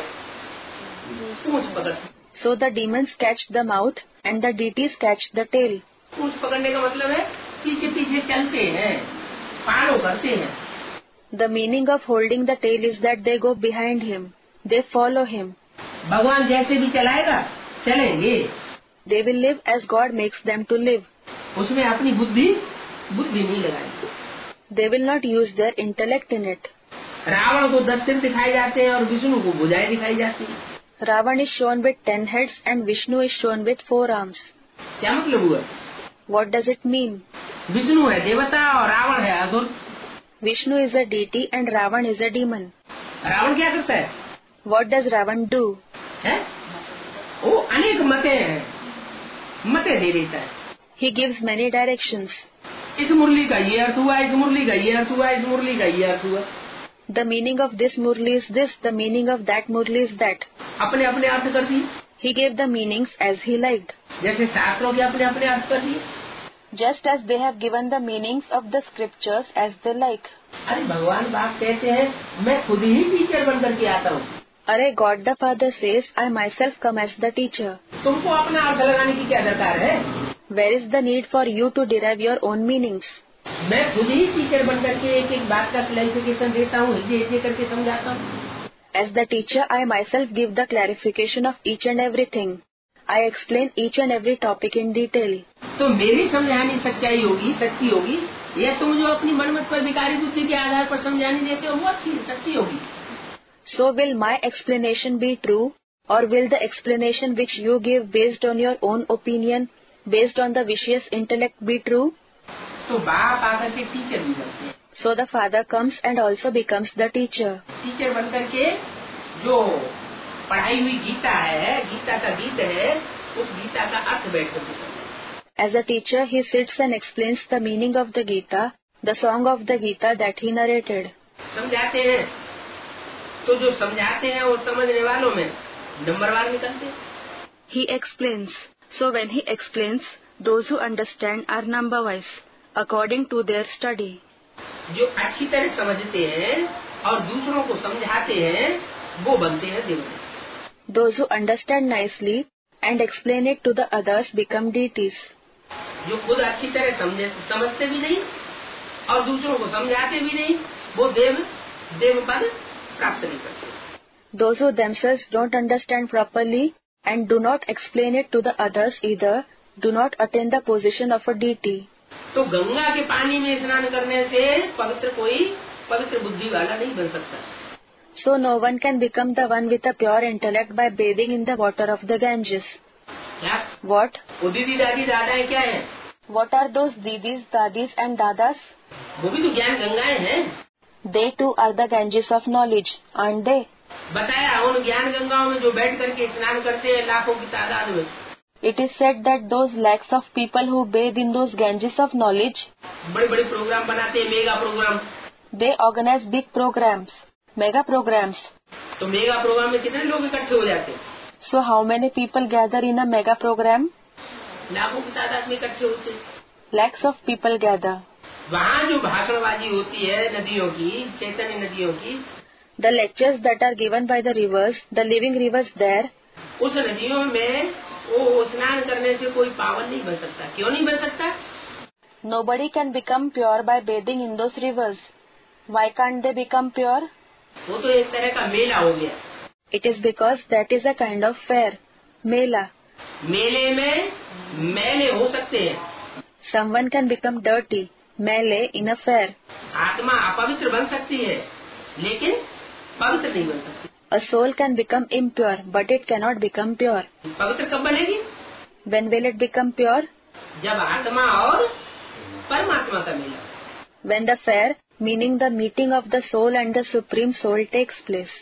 पूंछ पकड़ते हैं। So the demons catch the mouth and the deities catch the tail. पूंछ पकड़ने का मतलब है पीछे पीछे चलते हैं, फॉलो करते हैं। The meaning of holding the tail is that they go behind him. They follow him. भगवान जैसे भी चलाएगा चलेंगे। They will live as God makes them to live. उसमें अपनी बुद्धि बुद्धि नहीं लगाएंगे। They will not use their intellect in it. Ravan को दस सिर दिखाई जाते हैं और विष्णु को भुजाएं दिखाई जाती है। Ravan is shown with ten heads and Vishnu is shown with four arms. क्या मतलब हुआ? What does it mean? Vishnu है देवता और रावण है असुर। Vishnu is a deity and Ravan is a demon. Ravan क्या करता है? What does Ravan do? है? वो अनेक मते हैं, मते दे देता है। He gives many directions. इस मुरली का ये अर्थ हुआ, इस मुरली का ये अर्थ हुआ, इस मुरली का ये अर्थ हुआ। The meaning of this murli is this, the meaning of that murli is that. अपने अपने अर्थ कर दिए। He gave the meanings as he liked. जैसे शास्त्रों के अपने अपने अर्थ कर दिए। Just as they have given the meanings of the scriptures as they like. अरे भगवान बाप कहते हैं मैं खुद ही टीचर बन करके आता हूँ। अरे God the Father says, I myself come as the teacher. तुमको अपना अर्थ लगाने की क्या दरकार है? Where is the need for you to derive your own meanings? मैं खुद ही टीचर बन करके एक एक बात का क्लैरिफिकेशन देता हूँ, हिजे हिजे करके समझाता हूँ। As the teacher, I myself give the clarification of each and everything. I explain each and every topic in detail. तो मेरी समझानी सच्चाई होगी, सच्ची होगी, या तुम जो अपनी मनमत पर विकारी बुद्धि के आधार पर समझानी देते हो वो अच्छी सच्ची होगी। So will my explanation be true, or will the explanation which you give based on your own opinion, based on the vicious intellect be true? तो बाप आकर के टीचर भी बनते हैं। So the father comes and also becomes the teacher. Teacher बन करके जो पढ़ाई हुई गीता है, गीता का गीत है, उस गीता का अर्थ बैठ करके समझे। As a teacher, he sits and explains the meaning of the Gita, the song of the Gita that he narrated. समझाते हैं, तो जो समझाते हैं वो समझने वालों में नंबरवार निकलते हैं। He explains. So when he explains, those who understand are number wise, according to their study. जो अच्छी तरह समझते हैं और दूसरों को समझाते हैं, वो बनते हैं देवता। Those who understand nicely and explain it to the others become deities. जो खुद अच्छी तरह समझे समझते भी नहीं और दूसरों को समझाते भी नहीं, वो देव देव पद प्राप्त नहीं करते। Those who themselves don't understand properly and do not explain it to the others either do not attain the position of a deity. तो गंगा के पानी में स्नान करने से पवित्र कोई पवित्र बुद्धि वाला नहीं बन सकता। So no one can become the one with a pure intellect by bathing in the water of the Ganges. क्या? What? वो दीदी दादी दादाएं क्या है? What are those didis, dadis and dadas? वो भी तो ज्ञान गंगाएं हैं। They too are the Ganges of knowledge, aren't they? बताया उन ज्ञान गंगाओं में जो बैठ करके स्नान करते हैं लाखों की तादाद में। It is said that those lakhs of people who bathe in those Ganges of knowledge, बड़े बड़े प्रोग्राम बनाते हैं, mega program. they organize big programs, mega programs. तो मेगा प्रोग्राम में कितने लोग इकट्ठे हो जाते हैं? So how many people gather in a mega program? लाखों की तादाद में इकट्ठे होते हैं। Lakhs of people gather. वहाँ जो भाषणबाजी होती है नदियों की, चैतन्य नदियों की, The lectures that are given by the rivers, the living rivers there, उस नदियों में वो स्नान करने से कोई पावन नहीं बन सकता। क्यों नहीं बन सकता? nobody can become pure by bathing in those rivers. Why can't they become pure? वो तो एक तरह का मेला हो गया। It is because that is a kind of fair, mela. मेले में मैले हो सकते हैं। Someone can become dirty, mele in a fair. आत्मा अपवित्र बन सकती है, लेकिन पवित्र नहीं बन सकती। A soul can become impure, but it cannot become pure. पवित्र कब बनेगी? When will it become pure? जब आत्मा और परमात्मा का मेला। When the fair, meaning the meeting of the soul and the supreme soul takes place.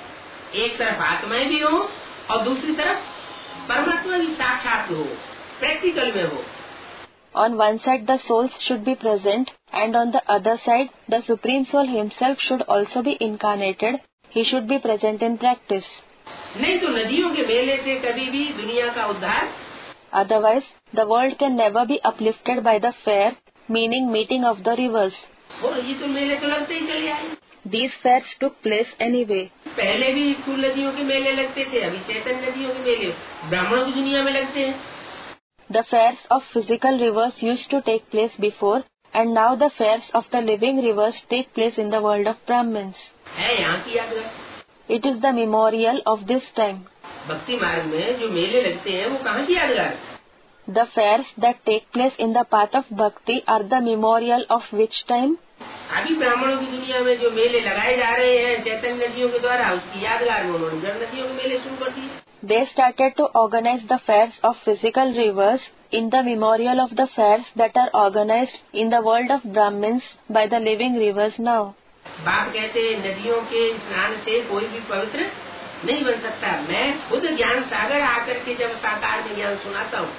एक तरफ आत्माएं भी हो और दूसरी तरफ परमात्मा भी साक्षात हो, प्रैक्टिकल में हो। On one side the souls should be present and on the other side the Supreme Soul himself should also be incarnated. He should be present in practice. नहीं तो नदियों के मेले से कभी भी दुनिया का उद्धार Otherwise, the world can never be uplifted by the fair, meaning meeting of the rivers. और ये तो मेले तो लगते ही चले आए। These fairs took place anyway. पहले भी स्थूल नदियों के मेले लगते थे, अभी चैतन्य नदियों के मेले ब्राह्मणों की दुनिया में लगते हैं। The fairs of physical rivers used to take place before, and now the fairs of the living rivers take place in the world of Brahmins. है यहाँ की यादगार। It is the memorial of this time. भक्ति मार्ग में जो मेले लगते हैं वो कहाँ की यादगार? The fairs that take place in the path of bhakti are the memorial of which time? अभी ब्राह्मणों की दुनिया में जो मेले लगाए जा रहे हैं चैतन्य नदियों के द्वारा, उसकी यादगार में उन्होंने जल नदियों के मेले शुरू कर दिए। They started to organize the fairs of physical rivers in the memorial of the fairs that are organized in the world of Brahmins by the living rivers now. बाप कहते हैं नदियों के स्नान से कोई भी पवित्र नहीं बन सकता। मैं खुद ज्ञान सागर आकर के जब साकार में ज्ञान सुनाता हूँ,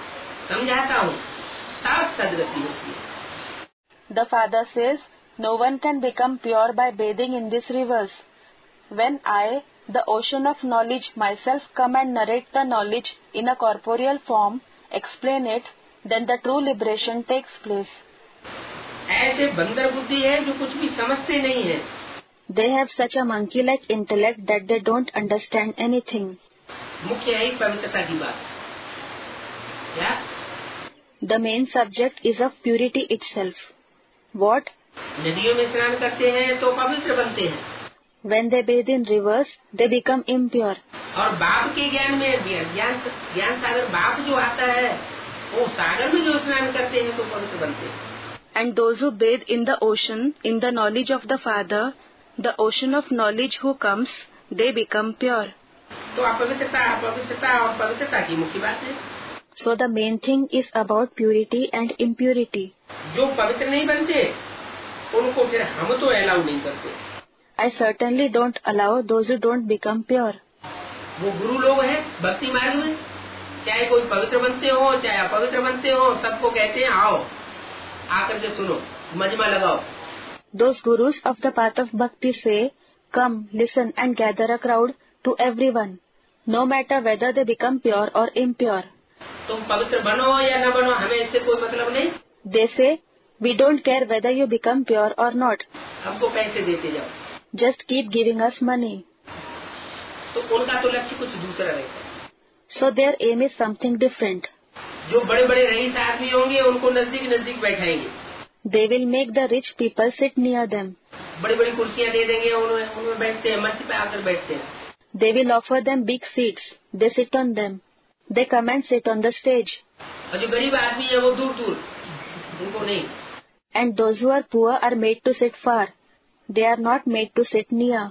समझाता हूँ, तब सदगति होती है। The father says, no one can become pure by bathing in these rivers. When I, the ocean of knowledge, myself come and narrate the knowledge in a corporeal form, explain it, then the true liberation takes place. ऐसे बंदर बुद्धि है जो कुछ भी समझते नहीं है। They have such a monkey-like intellect that they don't understand anything. मुख्य है पवित्रता की बात। क्या? The main subject is of purity itself. What? नदियों में स्नान करते हैं तो पवित्र बनते हैं। When they bathe in rivers, they become impure. और बाप के ज्ञान में ज्ञान ज्ञान सागर बाप जो आता है, वो सागर में जो स्नान करते हैं तो पवित्र बनते हैं। And those who bathe in the ocean, in the knowledge of the Father, the ocean of knowledge who comes, they become pure. तो अपवित्रता अपवित्रता और पवित्रता की मुख्य बात है। So the main thing is about purity and impurity. जो पवित्र नहीं बनते उनको फिर हम तो अलाउ नहीं करते। I certainly don't allow those who don't become pure. वो गुरु लोग हैं भक्ति मार्ग में, चाहे कोई पवित्र बनते हो चाहे अपवित्र बनते हो, सबको कहते हैं आओ आकर के सुनो, मजमा लगाओ। Those gurus of the path of bhakti say, come, listen and gather a crowd to everyone, no matter whether they become pure or impure. तुम पवित्र बनो या न बनो, हमें इससे कोई मतलब नहीं। They say, we don't care whether you become pure or not. हमको पैसे देते जाओ। Just keep giving us money. तो उनका तो लक्ष्य कुछ दूसरा रहता है। So their aim is something different. जो बड़े बड़े रईस आदमी होंगे उनको नजदीक नजदीक बैठाएंगे। They will make the rich people sit near them. बड़ी बड़ी कुर्सियां दे देंगे, उनमें उनमें बैठते हैं, मंच पे आकर बैठते हैं। They will offer them big seats. They sit on them. They come and sit on the stage. और जो गरीब आदमी है वो दूर दूर, उनको नहीं। And those who are poor are made to sit far. They are not made to sit near.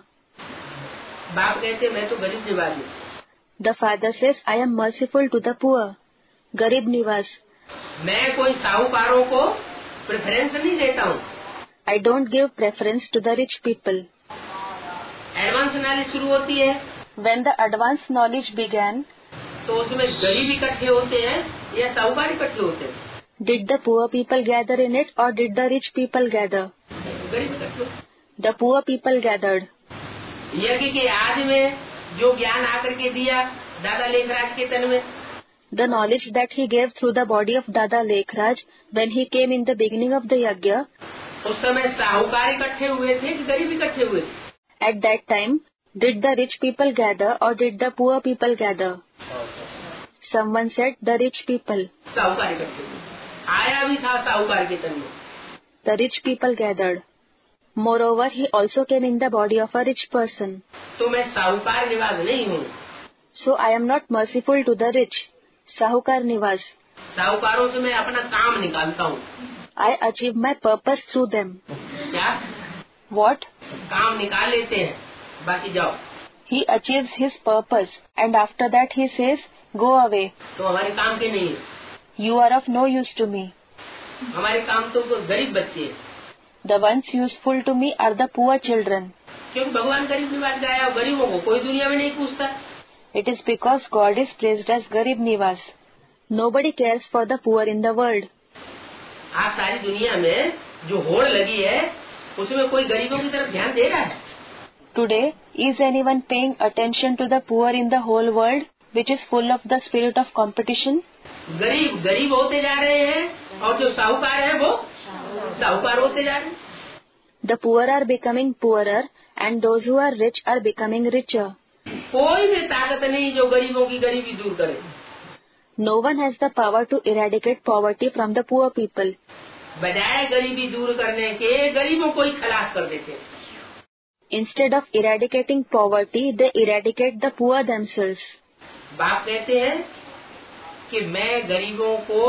बाप कहते मैं तो गरीब निवास हूँ। The father says, I am merciful to the poor. Garib Niwas. मैं कोई साहूकारों को प्रेफरेंस नहीं देता हूँ। I don't give preference to the rich people. Advance knowledge शुरू होती है। When the advanced knowledge began, तो उसमें गरीब इकट्ठे होते हैं या साहूकार इकट्ठे होते हैं? did the poor people gather in it or did the rich people gather? गरीब इकट्ठे होते। The poor people gathered. यज्ञ के आदि में जो ज्ञान आकर के दिया दादा लेखराज के तन में, The knowledge that he gave through the body of Dada Lekhraj when he came in the beginning of the yajna, उस समय साहूकार इकट्ठे हुए थे कि गरीब इकट्ठे हुए थे? at that time, did the rich people gather or did the poor people gather? Someone said the rich people. साहूकार इकट्ठे हुए, आया भी था साहूकार के तन में। The rich people gathered. Moreover, he also came in the body of a rich person. तो मैं साहूकार निवास नहीं हूँ। So I am not merciful to the rich. Sahukar Nivas. साहूकारों से मैं अपना काम निकालता हूँ। I achieve my purpose through them. क्या? What? काम निकाल लेते हैं, बाकी जाओ। He achieves his purpose and after that he says, go away. तो हमारे काम के नहीं है। You are of no use to me. हमारे काम तो गरीब बच्चे हैं। The ones useful to me are the poor children. क्योंकि भगवान गरीब निवास गाया और गरीबों को कोई दुनिया में नहीं पूछता। It is because God is praised as Garib Nivas. Nobody cares for the poor in the world. आज सारी दुनिया में जो होड़ लगी है उसमें कोई गरीबों की तरफ ध्यान दे रहा है? Today, is anyone paying attention to the poor in the whole world, which is full of the spirit of competition? गरीब गरीब होते जा रहे हैं और जो साहूकार है वो साहूकार होते जा रहे हैं। The poor are becoming poorer and those who are rich are becoming richer. कोई भी ताकत नहीं जो गरीबों की गरीबी दूर करे। No one has the power to eradicate poverty from the poor people. बजाय गरीबी दूर करने के गरीबों को ही खलास कर देते हैं। Instead of eradicating poverty, they eradicate the poor themselves. बाप कहते हैं कि मैं गरीबों को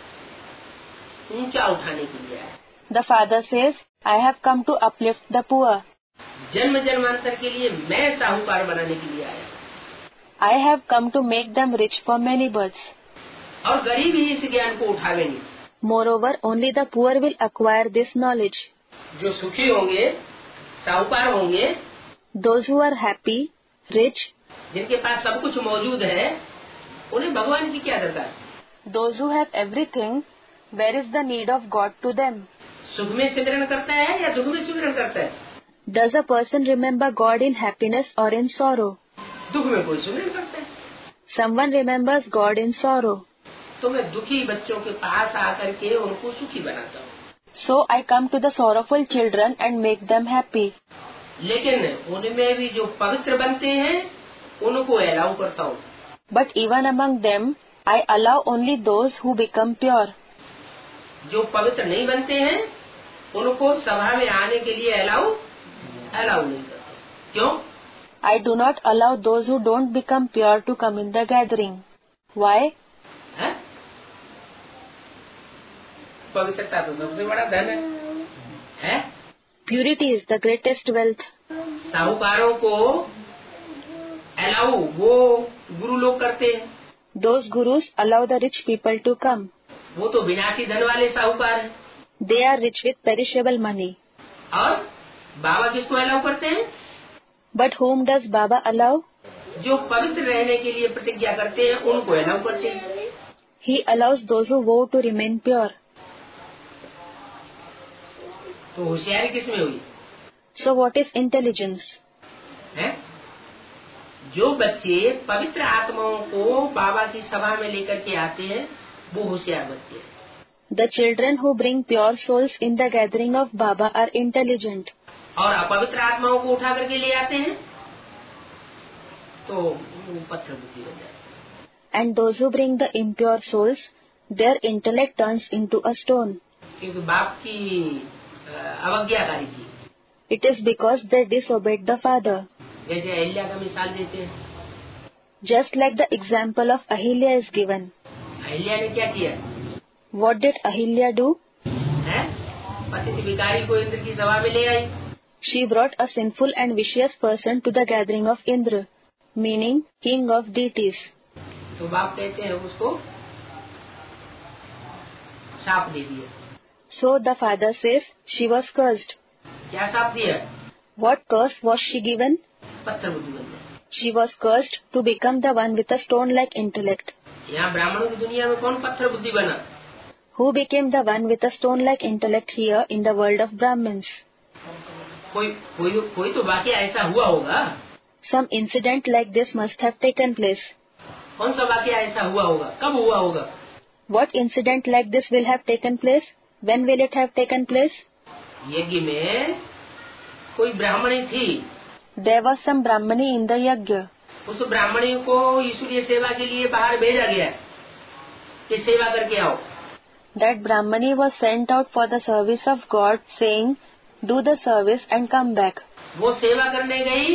ऊंचा उठाने के लिए आया। The father says, I have come to uplift the poor. जन्म जन्मांतर के लिए मैं साहूकार बनाने के लिए आया। I have come to make them rich for many births. और गरीब ही इस ज्ञान को उठावेंगे। Moreover, only the poor will acquire this knowledge. जो सुखी होंगे, साहूकार होंगे, Those who are happy, rich, जिनके पास सब कुछ मौजूद है, उन्हें भगवान की क्या दरकार? those who have everything, where is the need of God to them? सुख में सिमरन करता है या दुख में सिमरन करता है? Does a person remember God in happiness or in sorrow? दुख में कोई सिमरन करता है। Someone remembers God in sorrow. तो मैं दुखी बच्चों के पास आकर के उनको सुखी बनाता हूँ। So I come to the sorrowful children and make them happy. लेकिन उनमें भी जो पवित्र बनते हैं, उनको अलाउ करता हूँ। But even among them, I allow only those who become pure. जो पवित्र नहीं बनते हैं, उनको सभा में आने के लिए अलाउ अलाउ नहीं करता। क्यों? I do not allow those who don't become pure to come in the gathering. Why? है? पवित्रता तो सबसे बड़ा धन है, है? Purity is the greatest wealth. साहूकारों को अलाउ वो गुरु लोग करते हैं। Those gurus allow the rich people to come. वो तो विनाशी धन वाले साहूकार हैं। They are rich with perishable money. और बाबा किसको अलाउ करते हैं? But whom does Baba allow? जो पवित्र रहने के लिए प्रतिज्ञा करते हैं, उनको अलाउ करते हैं। He allows those who vow to remain pure. तो होशियारी किसमें हुई? So what is intelligence? है? जो बच्चे पवित्र आत्माओं को बाबा की सभा में लेकर के आते हैं, वो होशियार बच्चे हैं। The children who bring pure souls in the gathering of Baba are intelligent. और अपवित्र आत्माओं को उठा करके ले आते हैं, तो वो पत्थर बुद्धि बन जाते हैं। And those who bring the impure souls, their intellect turns into a stone. क्योंकि बाप की अवज्ञाकारी थी। It is because they disobeyed the father. जैसे अहिल्या का मिसाल देते हैं। Just like the example of Ahilya is given. Ahilya ने क्या किया? What did Ahilya do? है? पतित भिखारी को इंद्र की सभा में ले आई। She brought a sinful and vicious person to the gathering of Indra, meaning king of deities. तो बाप कहते हैं उसको शाप दे दिया। So the father says she was cursed. क्या शाप दिया? What curse was she given? पत्थर बुद्धि बन जाए। She was cursed to become the one with a stone-like intellect. यहाँ ब्राह्मणों की दुनिया में कौन पत्थर बुद्धि बना? Who became the one with a stone-like intellect here in the world of Brahmins? कोई कोई कोई तो वाकया ऐसा हुआ होगा। Some incident like this must have taken place. कौन सा वाकया ऐसा हुआ होगा? कब हुआ होगा? What incident like this will have taken place? When will it have taken place? यज्ञ में कोई ब्राह्मणी थी। There was some Brahmani in the yajna. उस ब्राह्मणी को ईश्वरीय सेवा के लिए बाहर भेजा गया कि सेवा करके आओ। That Brahmani was sent out for the service of God, saying, "Do the service and come back." वो सेवा करने गई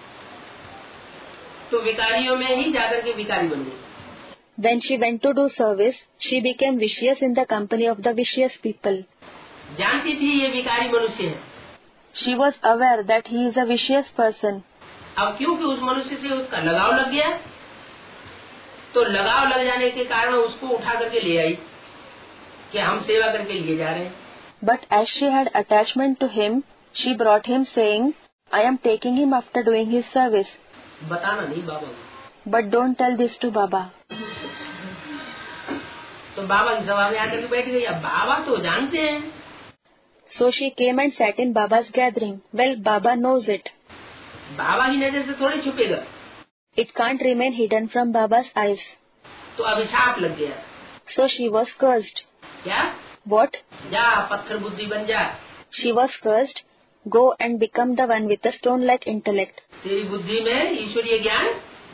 तो विकारियों में ही जाकर के विकारी बन गई। When she went to do service, she became vicious in the company of the vicious people. जानती थी ये विकारी मनुष्य है। She was aware that he is a vicious person. अब क्योंकि उस मनुष्य से उसका लगाव लग गया, तो लगाव लग जाने के कारण उसको उठा करके ले आई कि हम सेवा करके लिए जा रहे हैं। But as she had attachment to him, she brought him saying, "I am taking him after doing his service." बताना नहीं बाबा को। But don't tell this to Baba. तो बाबा की सभा में आकर के बैठ गई। अब बाबा तो जानते हैं। So she came and sat in Baba's gathering. Well, Baba knows it. बाबा की नजर से थोड़ी छुपेगा। It can't remain hidden from Baba's eyes. तो अभिशाप लग गया। So she was cursed. क्या? What? जा पत्थर बुद्धि बन जा। She was cursed. Go and become the one with a stone-like intellect. तेरी बुद्धि में ईश्वरीय ज्ञान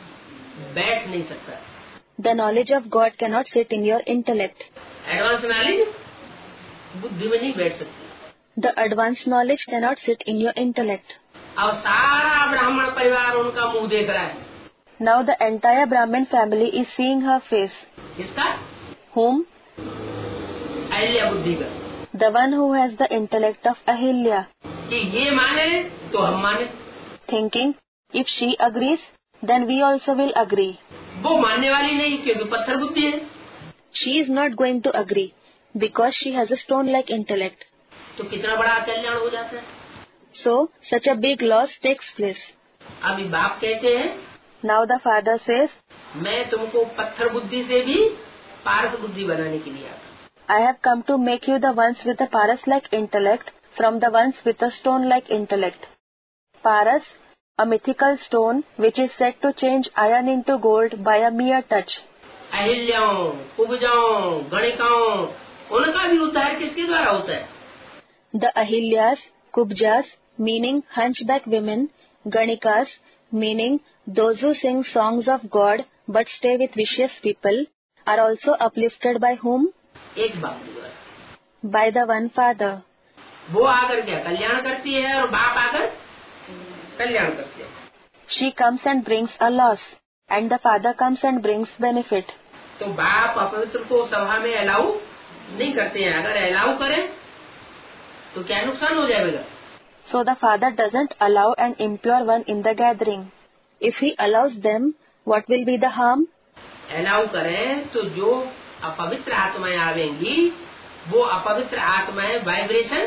बैठ नहीं सकता। The knowledge of God cannot sit in your intellect. Advance knowledge बुद्धि में नहीं बैठ सकती। The advanced knowledge cannot sit in your intellect. और सारा ब्राह्मण परिवार उनका मुंह देख रहा है। Now the entire Brahmin family is seeing her face. किसका? Whom? अहिल्या बुद्धि का। The one who has the intellect of Ahilya. कि ये माने तो हम माने। Thinking, if she agrees, then we also will agree. वो मानने वाली नहीं क्योंकि पत्थर बुद्धि है। She is not going to agree because she has a stone-like intellect. तो कितना बड़ा कल्याण हो जाता है। So such a big loss takes place. अभी बाप कहते हैं, Now the father says, मैं तुमको पत्थर बुद्धि से भी पारस बुद्धि बनाने के लिए आता। I have come to make you the ones with a Paras-like intellect from the ones with a stone-like intellect. Paras, a mythical stone which is said to change iron into gold by a mere touch. अहिल्याओं, कुब्जाओं, गणिकाओं, उनका भी उद्धार किसके द्वारा होता है? The Ahilyas, Kubjas, meaning hunchback women, Ganikas, meaning those who sing songs of God but stay with vicious people, are also uplifted by whom? एक बाप द्वारा। By the one Father. वो आकर क्या कल्याण करती है और बाप आकर कल्याण करते हैं। She comes and brings a loss, and the Father comes and brings benefit. तो बाप अपवित्र को सभा में अलाउ नहीं करते हैं। अगर अलाउ करें तो क्या नुकसान हो जाएगा? So the Father doesn't allow an impure one in the gathering. If he allows them, what will be the harm? Allow करें तो जो अपवित्र आत्माएं आवेंगी वो अपवित्र आत्माएं वाइब्रेशन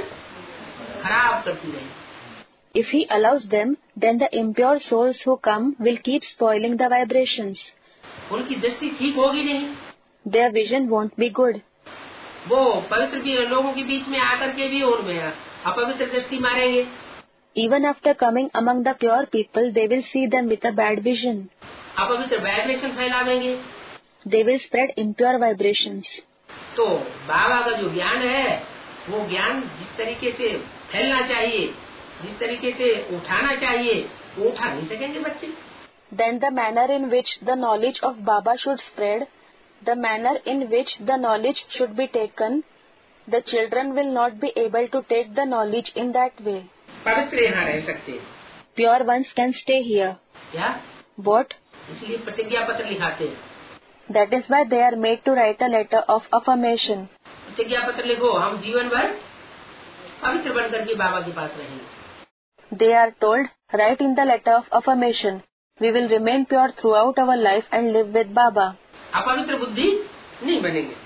खराब करती रहेंगी। If he allows them, then the impure souls who come will keep spoiling the vibrations. उनकी दृष्टि ठीक होगी नहीं। Their vision won't be good. वो पवित्र भी लोगों के बीच में आकर के भी उनमें अपवित्र दृष्टि मारेंगे। Even after coming among the pure people, they will see them with a bad vision. अपवित्र वाइब्रेशन फैलावेंगे। They will spread impure vibrations. तो बाबा का जो ज्ञान है वो ज्ञान जिस तरीके से फैलना चाहिए, जिस तरीके से उठाना चाहिए, वो उठा नहीं सकेंगे बच्चे। Then the manner in which the knowledge of Baba should spread, the manner in which the knowledge should be taken, the children will not be able to take the knowledge in that way. पवित्र यहाँ रह सकते हैं। Pure ones can stay here. क्या? What? इसलिए प्रतिज्ञा पत्र लिखाते हैं। That is why they are made to write a letter of affirmation. प्रतिज्ञा पत्र लिखो, हम जीवन भर पवित्र बनकर के बाबा के पास रहेंगे। They are told, write in the letter of affirmation, we will remain pure throughout our life and live with Baba. अपवित्र बुद्धि नहीं बनेंगे।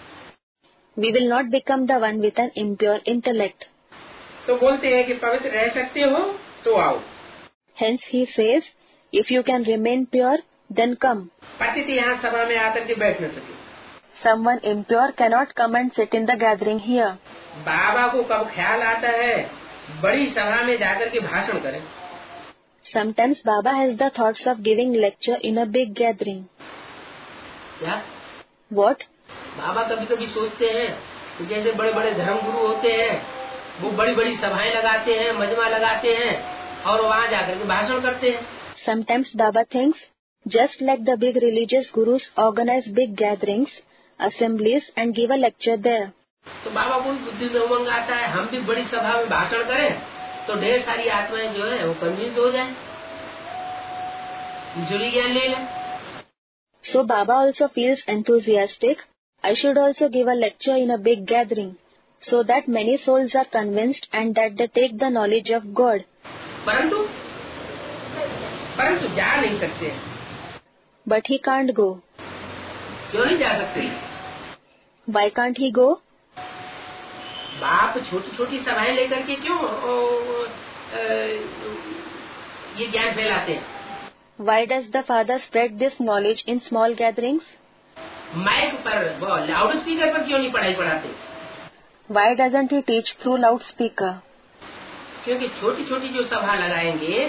We will not become the one with an impure intellect. तो बोलते हैं कि पवित्र रह सकते हो तो आओ। Hence he says, if you can remain pure, then come. पतित यहाँ सभा में आकर के बैठ न सके। Someone impure cannot come and sit in the gathering here. बाबा को कब ख्याल आता है बड़ी सभा में जाकर के भाषण करें। Sometimes Baba has the thoughts of giving lecture in a big gathering. क्या? What? बाबा कभी कभी सोचते हैं कि जैसे बड़े बड़े धर्म गुरु होते हैं वो बड़ी बड़ी सभाएं लगाते हैं, मजमा लगाते हैं और वहाँ जाकर के भाषण करते हैं। Sometimes Baba thinks, just like the big religious gurus organize big gatherings, assemblies and give a lecture there. तो बाबा को बुद्धि में उमंग आता है हम भी बड़ी सभा में भाषण करें तो ढेर सारी आत्माएं जो है वो कन्विंस हो जाए, ईश्वरी ज्ञान ले लें। So Baba also feels enthusiastic. I should also give a lecture in a big gathering, so that many souls are convinced and that they take the knowledge of God. परंतु परंतु जा नहीं सकते। But he can't go. क्यों नहीं जा सकते? Why can't he go? बाप छोटी छोटी सभाएं लेकर के क्यों ओ, ओ, ये ज्ञान फैलाते हैं? Why does the Father spread this knowledge in small gatherings? Mic पर वो लाउड स्पीकर पर क्यों नहीं पढ़ाई पढ़ाते? Why doesn't he teach through loudspeaker? क्योंकि छोटी छोटी जो सभा लगाएंगे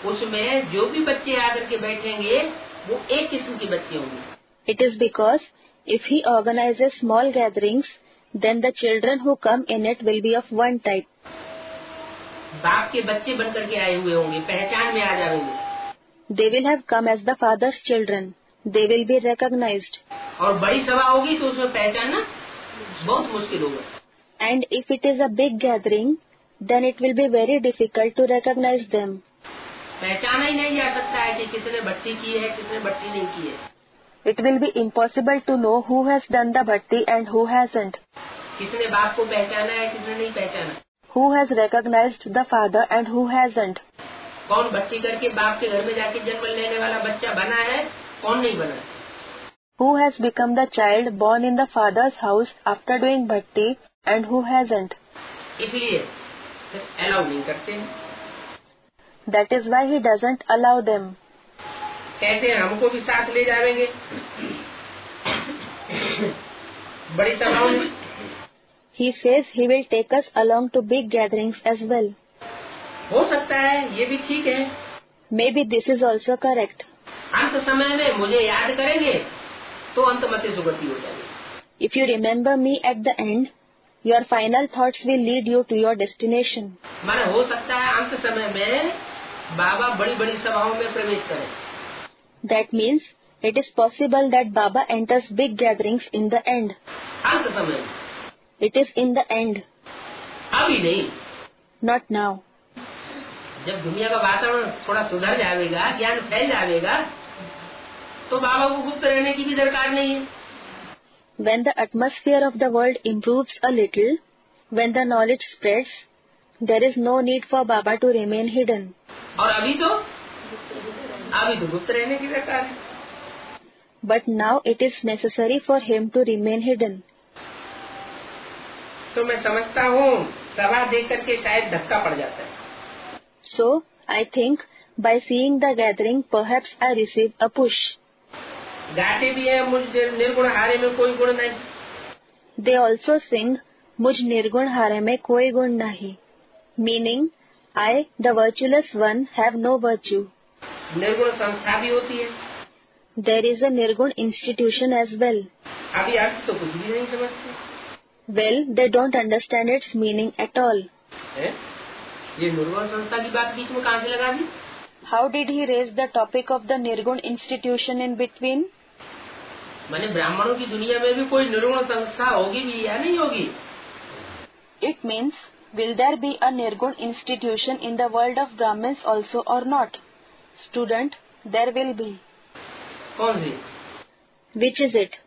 उसमें जो भी बच्चे आकर के बैठेंगे वो एक किस्म के बच्चे होंगे। It is because If he organizes small gatherings, then the children who come in it will be of one type. बाप के बच्चे बनकर के आए हुए होंगे, पहचान में आ जाएंगे. They will have come as the father's children. They will be recognized. और बड़ी सभा होगी तो उसमें पहचानना बहुत मुश्किल होगा. And if it is a big gathering, then it will be very difficult to recognize them. पहचाना ही नहीं जा सकता है कि किसने भक्ति की है, किसने भक्ति नहीं की है. It will be impossible to know who has done the bhakti and who hasn't. किसने बाप को पहचाना है, किसने नहीं पहचाना. Who has recognized the father and who hasn't. कौन भक्ति करके बाप के घर में जाके जन्म लेने वाला बच्चा बना है, कौन नहीं बना. Who has become the child born in the father's house after doing bhakti and who hasn't. इसलिए अलाउ नहीं करते हैं. That is why he doesn't allow them. कहते हैं हमको भी साथ ले जाएंगे बड़ी सभाओं में. He says he will take us along to big gatherings as well. हो सकता है ये भी ठीक है. Maybe this is also correct. अंत समय में मुझे याद करेंगे तो अंतमति सुगति हो जाएगी. If you remember me at the end, your final thoughts will lead you to your destination. माने हो सकता है अंत समय में बाबा बड़ी बड़ी सभाओं में प्रवेश करें. That means it is possible that Baba enters big gatherings in the end. अंत समय. It is in the end. अभी नहीं. Not now. जब दुनिया का वातावरण थोड़ा सुधर जाएगा, ज्ञान फैल जाएगा, तो बाबा को गुप्त रहने की भी दरकार नहीं है. When the atmosphere of the world improves a little, when the knowledge spreads, there is no need for Baba to remain hidden. और अभी तो अभी तो गुप्त रहने की दरकार है. But now it is necessary for him to remain hidden. तो मैं समझता हूँ सभा देख करके शायद धक्का पड़ जाता है. So I think by seeing the gathering, perhaps I receive a push. गाते भी है मुझ निर्गुण हारे में कोई गुण नहीं. They also sing मुझ निर्गुण हारे में कोई गुण नहीं. Meaning I, the virtueless one, have no virtue. निर्गुण संस्था भी होती है. There is a निर्गुण institution as well. अभी अर्थ तो कुछ भी नहीं समझते. Well, they don't understand its meaning at all. है? ये निर्गुण संस्था की बात बीच में कहाँ से लगा दी? How did he raise the topic of the निर्गुण institution in between? माने ब्राह्मणों की दुनिया में भी कोई निर्गुण संस्था होगी भी या नहीं होगी? It means, will there be a निर्गुण institution in the world of Brahmins also or not? Student, there will be. कौन सी? Which is it?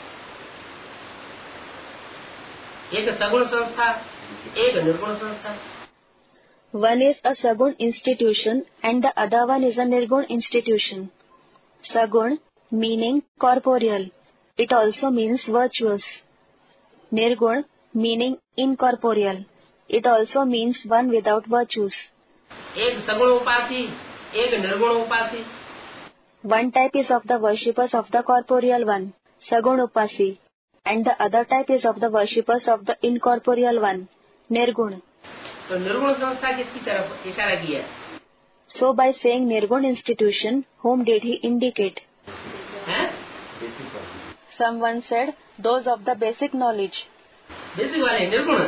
एक सगुण संस्था, एक निर्गुण संस्था. One is a Sagun institution and the other one is a Nirgun institution. Sagun meaning corporeal. It also means virtuous. Nirgun meaning incorporeal. It also means one without virtues. एक सगुण उपासी, एक निर्गुण उपासी. One type is of the worshippers of the corporeal one, Sagun Upasi, and the other type is of the worshippers of the incorporeal one, Nirgun. तो निर्गुण संस्था किसकी तरफ इशारा किया? So by saying Nirgun institution, whom did he indicate? हैं? Someone said, those of the basic knowledge. Basic वाले निर्गुण.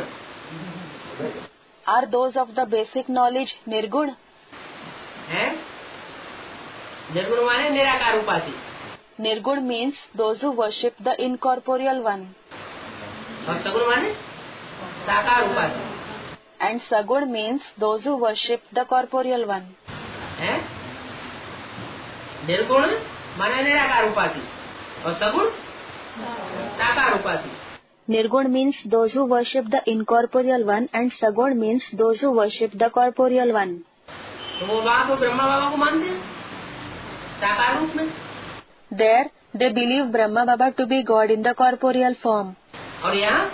Are those of the basic knowledge Nirgun? हैं? निर्गुण वाले निराकार उपासी. Nirgun means those who worship the incorporeal one. और सगुण वाले साकार उपासी. And Sagun means those who worship the corporeal one. हैं? निर्गुण माने निराकार उपासी और सगुण साकार उपासी. Nirgun means those who worship the incorporeal one and Sagun means those who worship the corporeal one. तो वो वहाँ तो ब्रह्मा बाबा को मानते हैं साकार रूप में. There they believe Brahma Baba to be God in the corporeal form. और यहाँ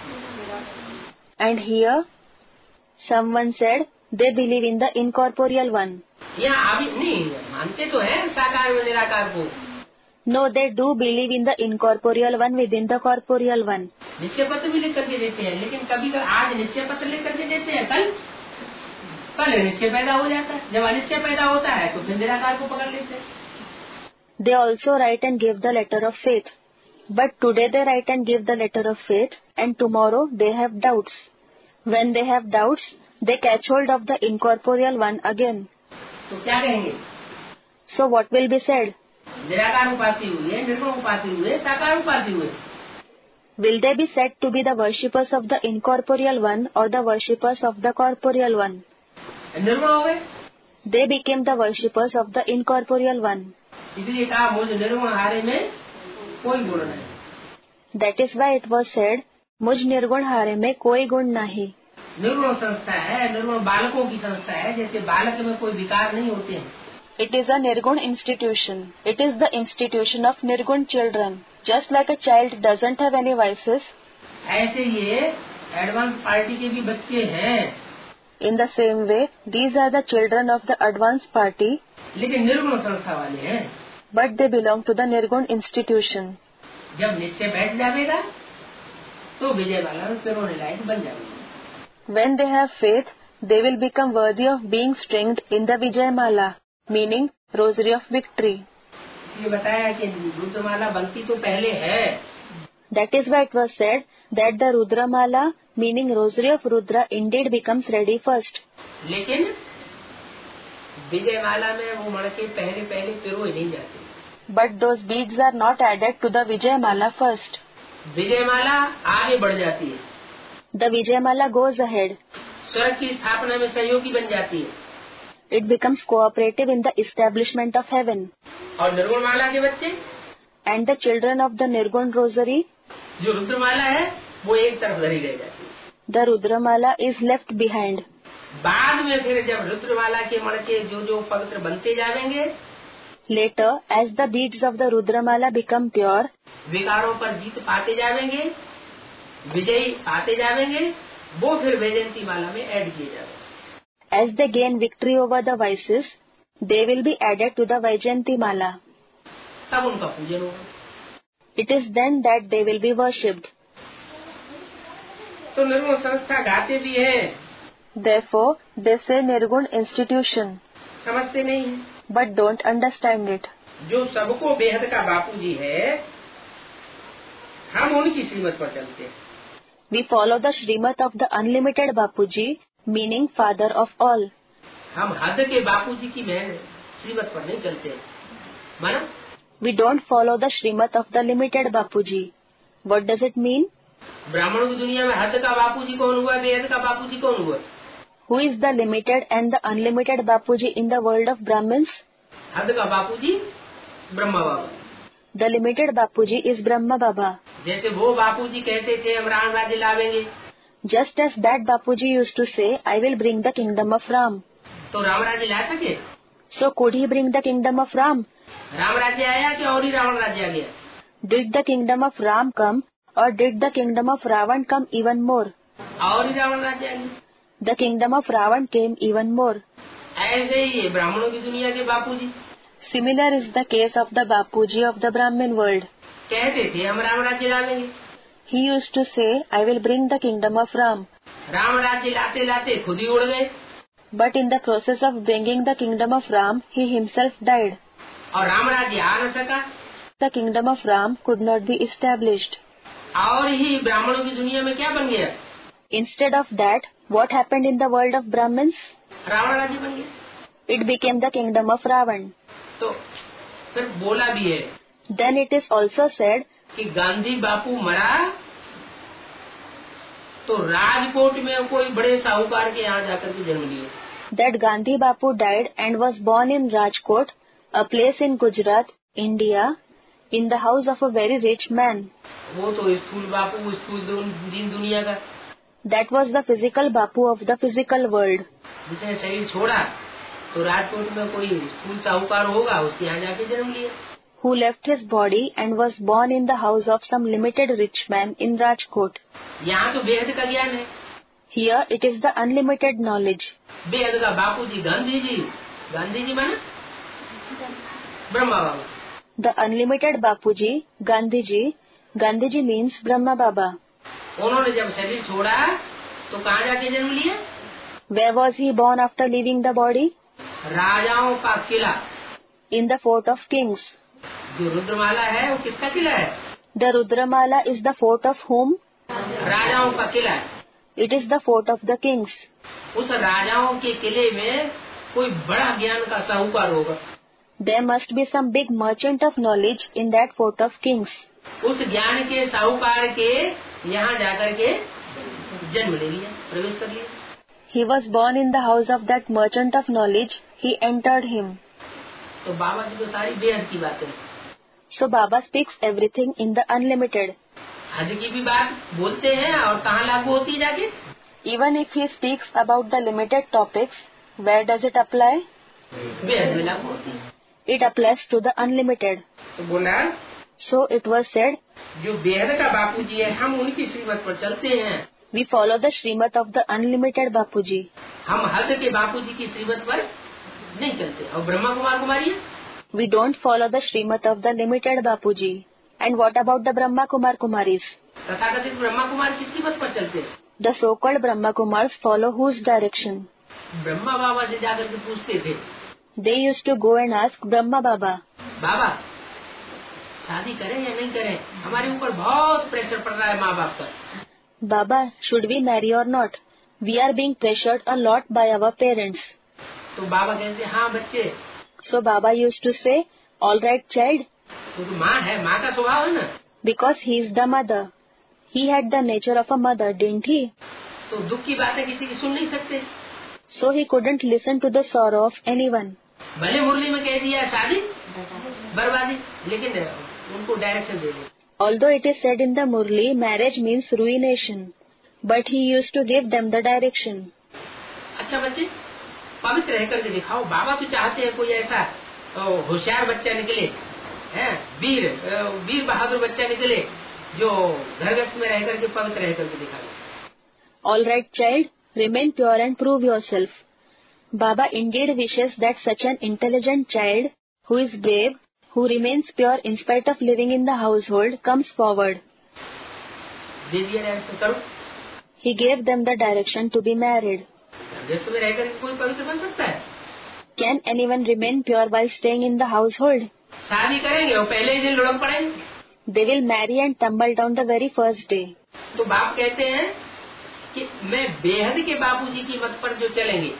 And here someone said they believe in the incorporeal one. यहाँ अभी नहीं मानते तो है साकार में निराकार को. No, they do believe in the incorporeal one within the corporeal one. निश्चय पत्र भी लिख करके देते हैं, लेकिन कभी कभी आज निश्चय पत्र लिख करके देते हैं, कल कल निश्चय पैदा हो जाता है. जब अनिश्चय पैदा होता है तो फिर निराकार को पकड़ लेते हैं. They also write and give the letter of faith. But today they write and give the letter of faith, and tomorrow they have doubts. When they have doubts, they catch hold of the incorporeal one again. तो क्या कहेंगे? So what will be said? निराकार उपासी हुए, निर्गुण उपासी हुए, साकार उपासी हुए. Will they be said to be the worshippers of the incorporeal one or the worshippers of the corporeal one? निर्गुण हो गए. They became the worshippers of the incorporeal one. इसलिए कहा मुझ निर्गुण हारे में कोई गुण नहीं. That is why it was said, मुझ निर्गुण हारे में कोई गुण नहीं. निर्गुण संस्था है, निर्गुण बालकों की संस्था है. जैसे बालक में कोई विकार नहीं होते हैं. It is a Nirgun institution. It is the institution of Nirgun children. Just like a child doesn't have any vices, ऐसे ये एडवांस पार्टी के भी बच्चे हैं. In the same way, these are the children of the advanced party, लेकिन निर्गुण संस्था वाले हैं. but they belong to the Nirgun institution. जब निश्चय बैठ जाएगा तो विजय वाला में फिर होने लायक बन जाएगा. When they have faith, they will become worthy of being stringed in the Vijayamala, meaning rosary of victory. ये बताया कि रुद्रमाला बनती तो पहले है. That is why it was said that the Rudramala, meaning rosary of Rudra, indeed becomes ready first. लेकिन विजयमाला में वो मड़के पहले पहले पिरोए नहीं जाते. But those beads are not added to the Vijayamala first. Vijayamala आगे बढ़ जाती है. The Vijayamala goes ahead. स्वर्ग की स्थापना में सहयोगी बन जाती है. It becomes cooperative in the establishment of heaven. और निर्गुणमाला के बच्चे And the children of the Nirgun Rosary, जो रुद्रमाला है वो एक तरफ धरी रह जाती है. the Rudramala is left behind. बाद में फिर जब रुद्रमाला के मड़के जो जो पवित्र बनते जाएंगे, Later, as the beads of the Rudramala become pure, विकारों पर जीत पाते जाएंगे, विजयी पाते जाएंगे, वो फिर वैजयंती माला में ऐड किए जाएंगे. as they gain victory over the vices, they will be added to the Vaijayanti Mala. तब उनका पूजन होगा. It is then that they will be worshipped. तो निर्गुण संस्था गाते भी है, Therefore, they say Nirgun institution, समझते नहीं है. but don't understand it. जो सबको बेहद का बापूजी है, हम उनकी श्रीमत पर चलते हैं. We follow the Srimad of the unlimited Bapuji, meaning father of all. हम हद के बापूजी की बहन श्रीमत पर नहीं चलते. माना We don't follow the Srimad of the limited Bapuji. What does it mean? ब्राह्मणों की दुनिया में हद का बापूजी कौन हुआ, बेहद का बापूजी कौन हुआ? Who is the limited and the unlimited Bapuji in the world of Brahmins? हद का बापूजी ब्रह्मा बाबा. The limited Bapuji is Brahma Baba. जैसे वो बापूजी कहते थे हम राम राज्य लावेंगे, Just as that Bapuji used to say, I will bring the kingdom of Ram. तो राम राज्य ला सके? So could he bring the kingdom of Ram? Ram राज्य आया कि और ही रावण राज्य आ गया? Did the kingdom of Ram come or did the kingdom of Ravan come even more? और ही रावण राज्य आ गया. The kingdom of Ravan came even more. ऐसे ही ये ब्राह्मणों की दुनिया के बापूजी Similar is the case of the Bapuji of the Brahmin world. कहते थे हम राम राज्य लावेंगे. He used to say, I will bring the kingdom of Ram. Ram राज्य लाते लाते खुद ही उड़ गए. But in the process of bringing the kingdom of Ram, he himself died. और राम राज्य आ न सका. The kingdom of Ram could not be established. और ही ब्राह्मणों की दुनिया में क्या बन गया? Instead of that, what happened in the world of Brahmins? Ravan राज्य बन गया. It became the kingdom of Ravan. तो फिर बोला भी है Then it is also said कि गांधी बापू मरा तो राजकोट में कोई बड़े साहूकार के यहाँ जाकर के जन्म लिया. that Gandhi Bapu died and was born in Rajkot, a place in Gujarat, India, in the house of a very rich man. वो तो स्थूल बापू स्थूल दिन दुनिया का, That was the physical Bapu of the physical world. जिसने शरीर छोड़ा तो राजकोट में कोई स्थूल साहूकार होगा, उसके यहाँ जाके जन्म लिया. Who left his body and was born in the house of some limited rich man in Rajkot. यहाँ तो बेहद का ज्ञान है. Here it is the unlimited knowledge. बेहद का बापू जी गांधी जी, गांधी जी माना ब्रह्मा बाबा. The unlimited Bapuji, Gandhiji, Gandhiji means Brahma Baba. उन्होंने जब शरीर छोड़ा तो कहाँ जाके जन्म लिया? Where was he born after leaving the body? राजाओं का किला. In the fort of kings. जो रुद्रमाला है वो किसका किला है? The Rudramala is the fort of whom? राजाओं का किला है। It is the fort of the kings. उस राजाओं के किले में कोई बड़ा ज्ञान का साहूकार होगा। There must be some big merchant of knowledge in that fort of kings. उस ज्ञान के साहूकार के यहाँ जाकर के जन्म ले लिया, प्रवेश कर लिया। He was born in the house of that merchant of knowledge. He entered him. तो बाबा जी को सारी बेहद की बातें। So Baba speaks everything in the unlimited. हद की भी बात बोलते हैं और कहाँ लागू होती है जाके? Even if he speaks about the limited topics, where does it apply? बेहद में लागू होती है। It applies to the unlimited. तो बोला, So it was said, जो बेहद का बापू जी है, हम उनकी श्रीमत पर चलते हैं। we follow the Srimad of the unlimited Bapuji. हम हद के बापू जी की श्रीमत पर नहीं चलते। और ब्रह्मा कुमार कुमारी, We don't follow the Srimad of the limited Bapuji. And what about the Brahma Kumar Kumaris? तथाकथित ब्रह्मा कुमार किसकी मत पर चलते? The so-called Brahma Kumars follow whose direction? Brahma बाबा से जाकर के पूछते थे, They used to go and ask Brahma Baba, बाबा शादी करें या नहीं करें, हमारे ऊपर बहुत प्रेशर पड़ रहा है माँ बाप पर। Baba, should we marry or not? We are being pressured a lot by our parents. तो बाबा कहते, हाँ बच्चे। So Baba used to say, all right child, तो, तो माँ है, माँ का स्वभाव है ना। because he is the mother. He had the nature of a mother, didn't he? तो दुख की बातें किसी की सुन नहीं सकते। So he couldn't listen to the sorrow of anyone. भले मुरली में कह दिया शादी बर्बादी, लेकिन उनको डायरेक्शन दे दिया। Although it is said in the Murli, marriage means ruination, but he used to give them the direction. अच्छा बच्चे, पवित्र रह करके दिखाओ। बाबा तो चाहते हैं कोई ऐसा होशियार बच्चा निकले, है वीर वीर बहादुर बच्चा निकले, जो घर गृहस्थ में रह करके पवित्र रह करके दिखाए। All right, child, remain pure and prove yourself. Baba indeed wishes that such an intelligent child, who is brave, who remains pure in spite of living in the household, comes forward. दे दिया डायरेक्शन, करो। He gave them the direction to be married. गृहस्थ में रह करके कोई पवित्र बन सकता है? Can anyone remain pure while staying in the household? शादी करेंगे और पहले ही दिन लुढ़क पड़ेंगे। They will marry and tumble down the very first day. तो बाप कहते हैं कि मैं बेहद के बापूजी की मत पर जो चलेंगे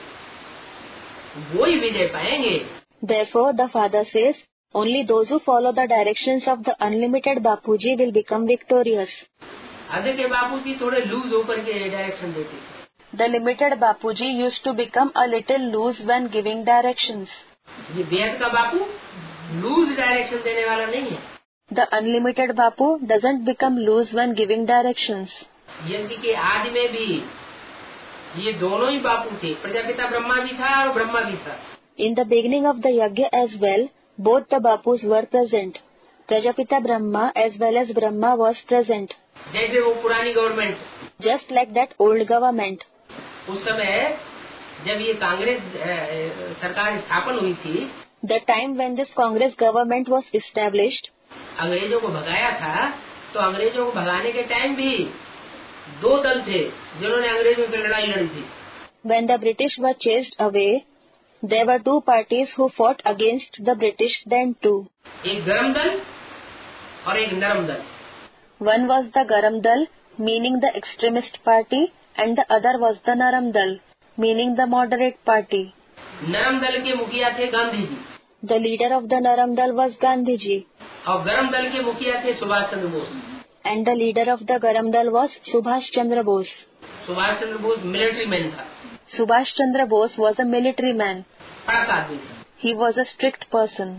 वो ही विजय पाएंगे। Therefore, the father says, only those who follow the directions of the unlimited Bapuji will become victorious. आधे के बापूजी थोड़े लूज होकर के डायरेक्शन देते थे। The limited Bapuji used to become a little loose when giving directions. ये बेहद का बापू लूज डायरेक्शन देने वाला नहीं है। The unlimited Bapu doesn't become loose when giving directions. यज्ञ के आदि में भी ये दोनों ही बापू थे, प्रजापिता ब्रह्मा भी था और ब्रह्मा भी था। In the beginning of the yajna as well, both the Bapus were present. Prajapita Brahma as well as Brahma was present. जैसे वो पुरानी government, Just like that old government. उस समय जब ये कांग्रेस सरकार स्थापन हुई थी, The time when this Congress government was established, अंग्रेजों को भगाया था, तो अंग्रेजों को भगाने के टाइम भी दो दल थे जिन्होंने अंग्रेजों की लड़ाई लड़ी थी। when the British were chased away, there were two parties who fought against the British then too. एक गरम दल और एक नरम दल। One was the Garam Dal, meaning the extremist party, and the other was the Naram Dal, meaning the moderate party. नरम दल के मुखिया थे Gandhi ji, The leader of the Naram Dal was Gandhiji, और गरम दल के मुखिया थे Subhash Chandra Bose. and the leader of the Garam Dal was Subhash Chandra Bose. Subhash Chandra Bose military man था, Subhash Chandra Bose was a military man. कड़क आदमी था। He was a strict person.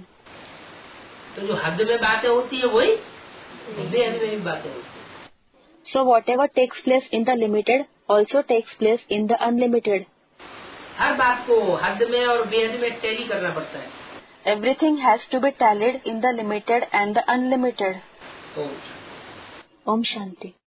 तो जो हद में बातें होती है वही बेहद में भी बातें होती है। So whatever takes place in the limited also takes place in the unlimited. हर बात को हद में और बेहद में टैली करना पड़ता है। Everything has to be tallied in the limited and the unlimited. Om Om Shanti.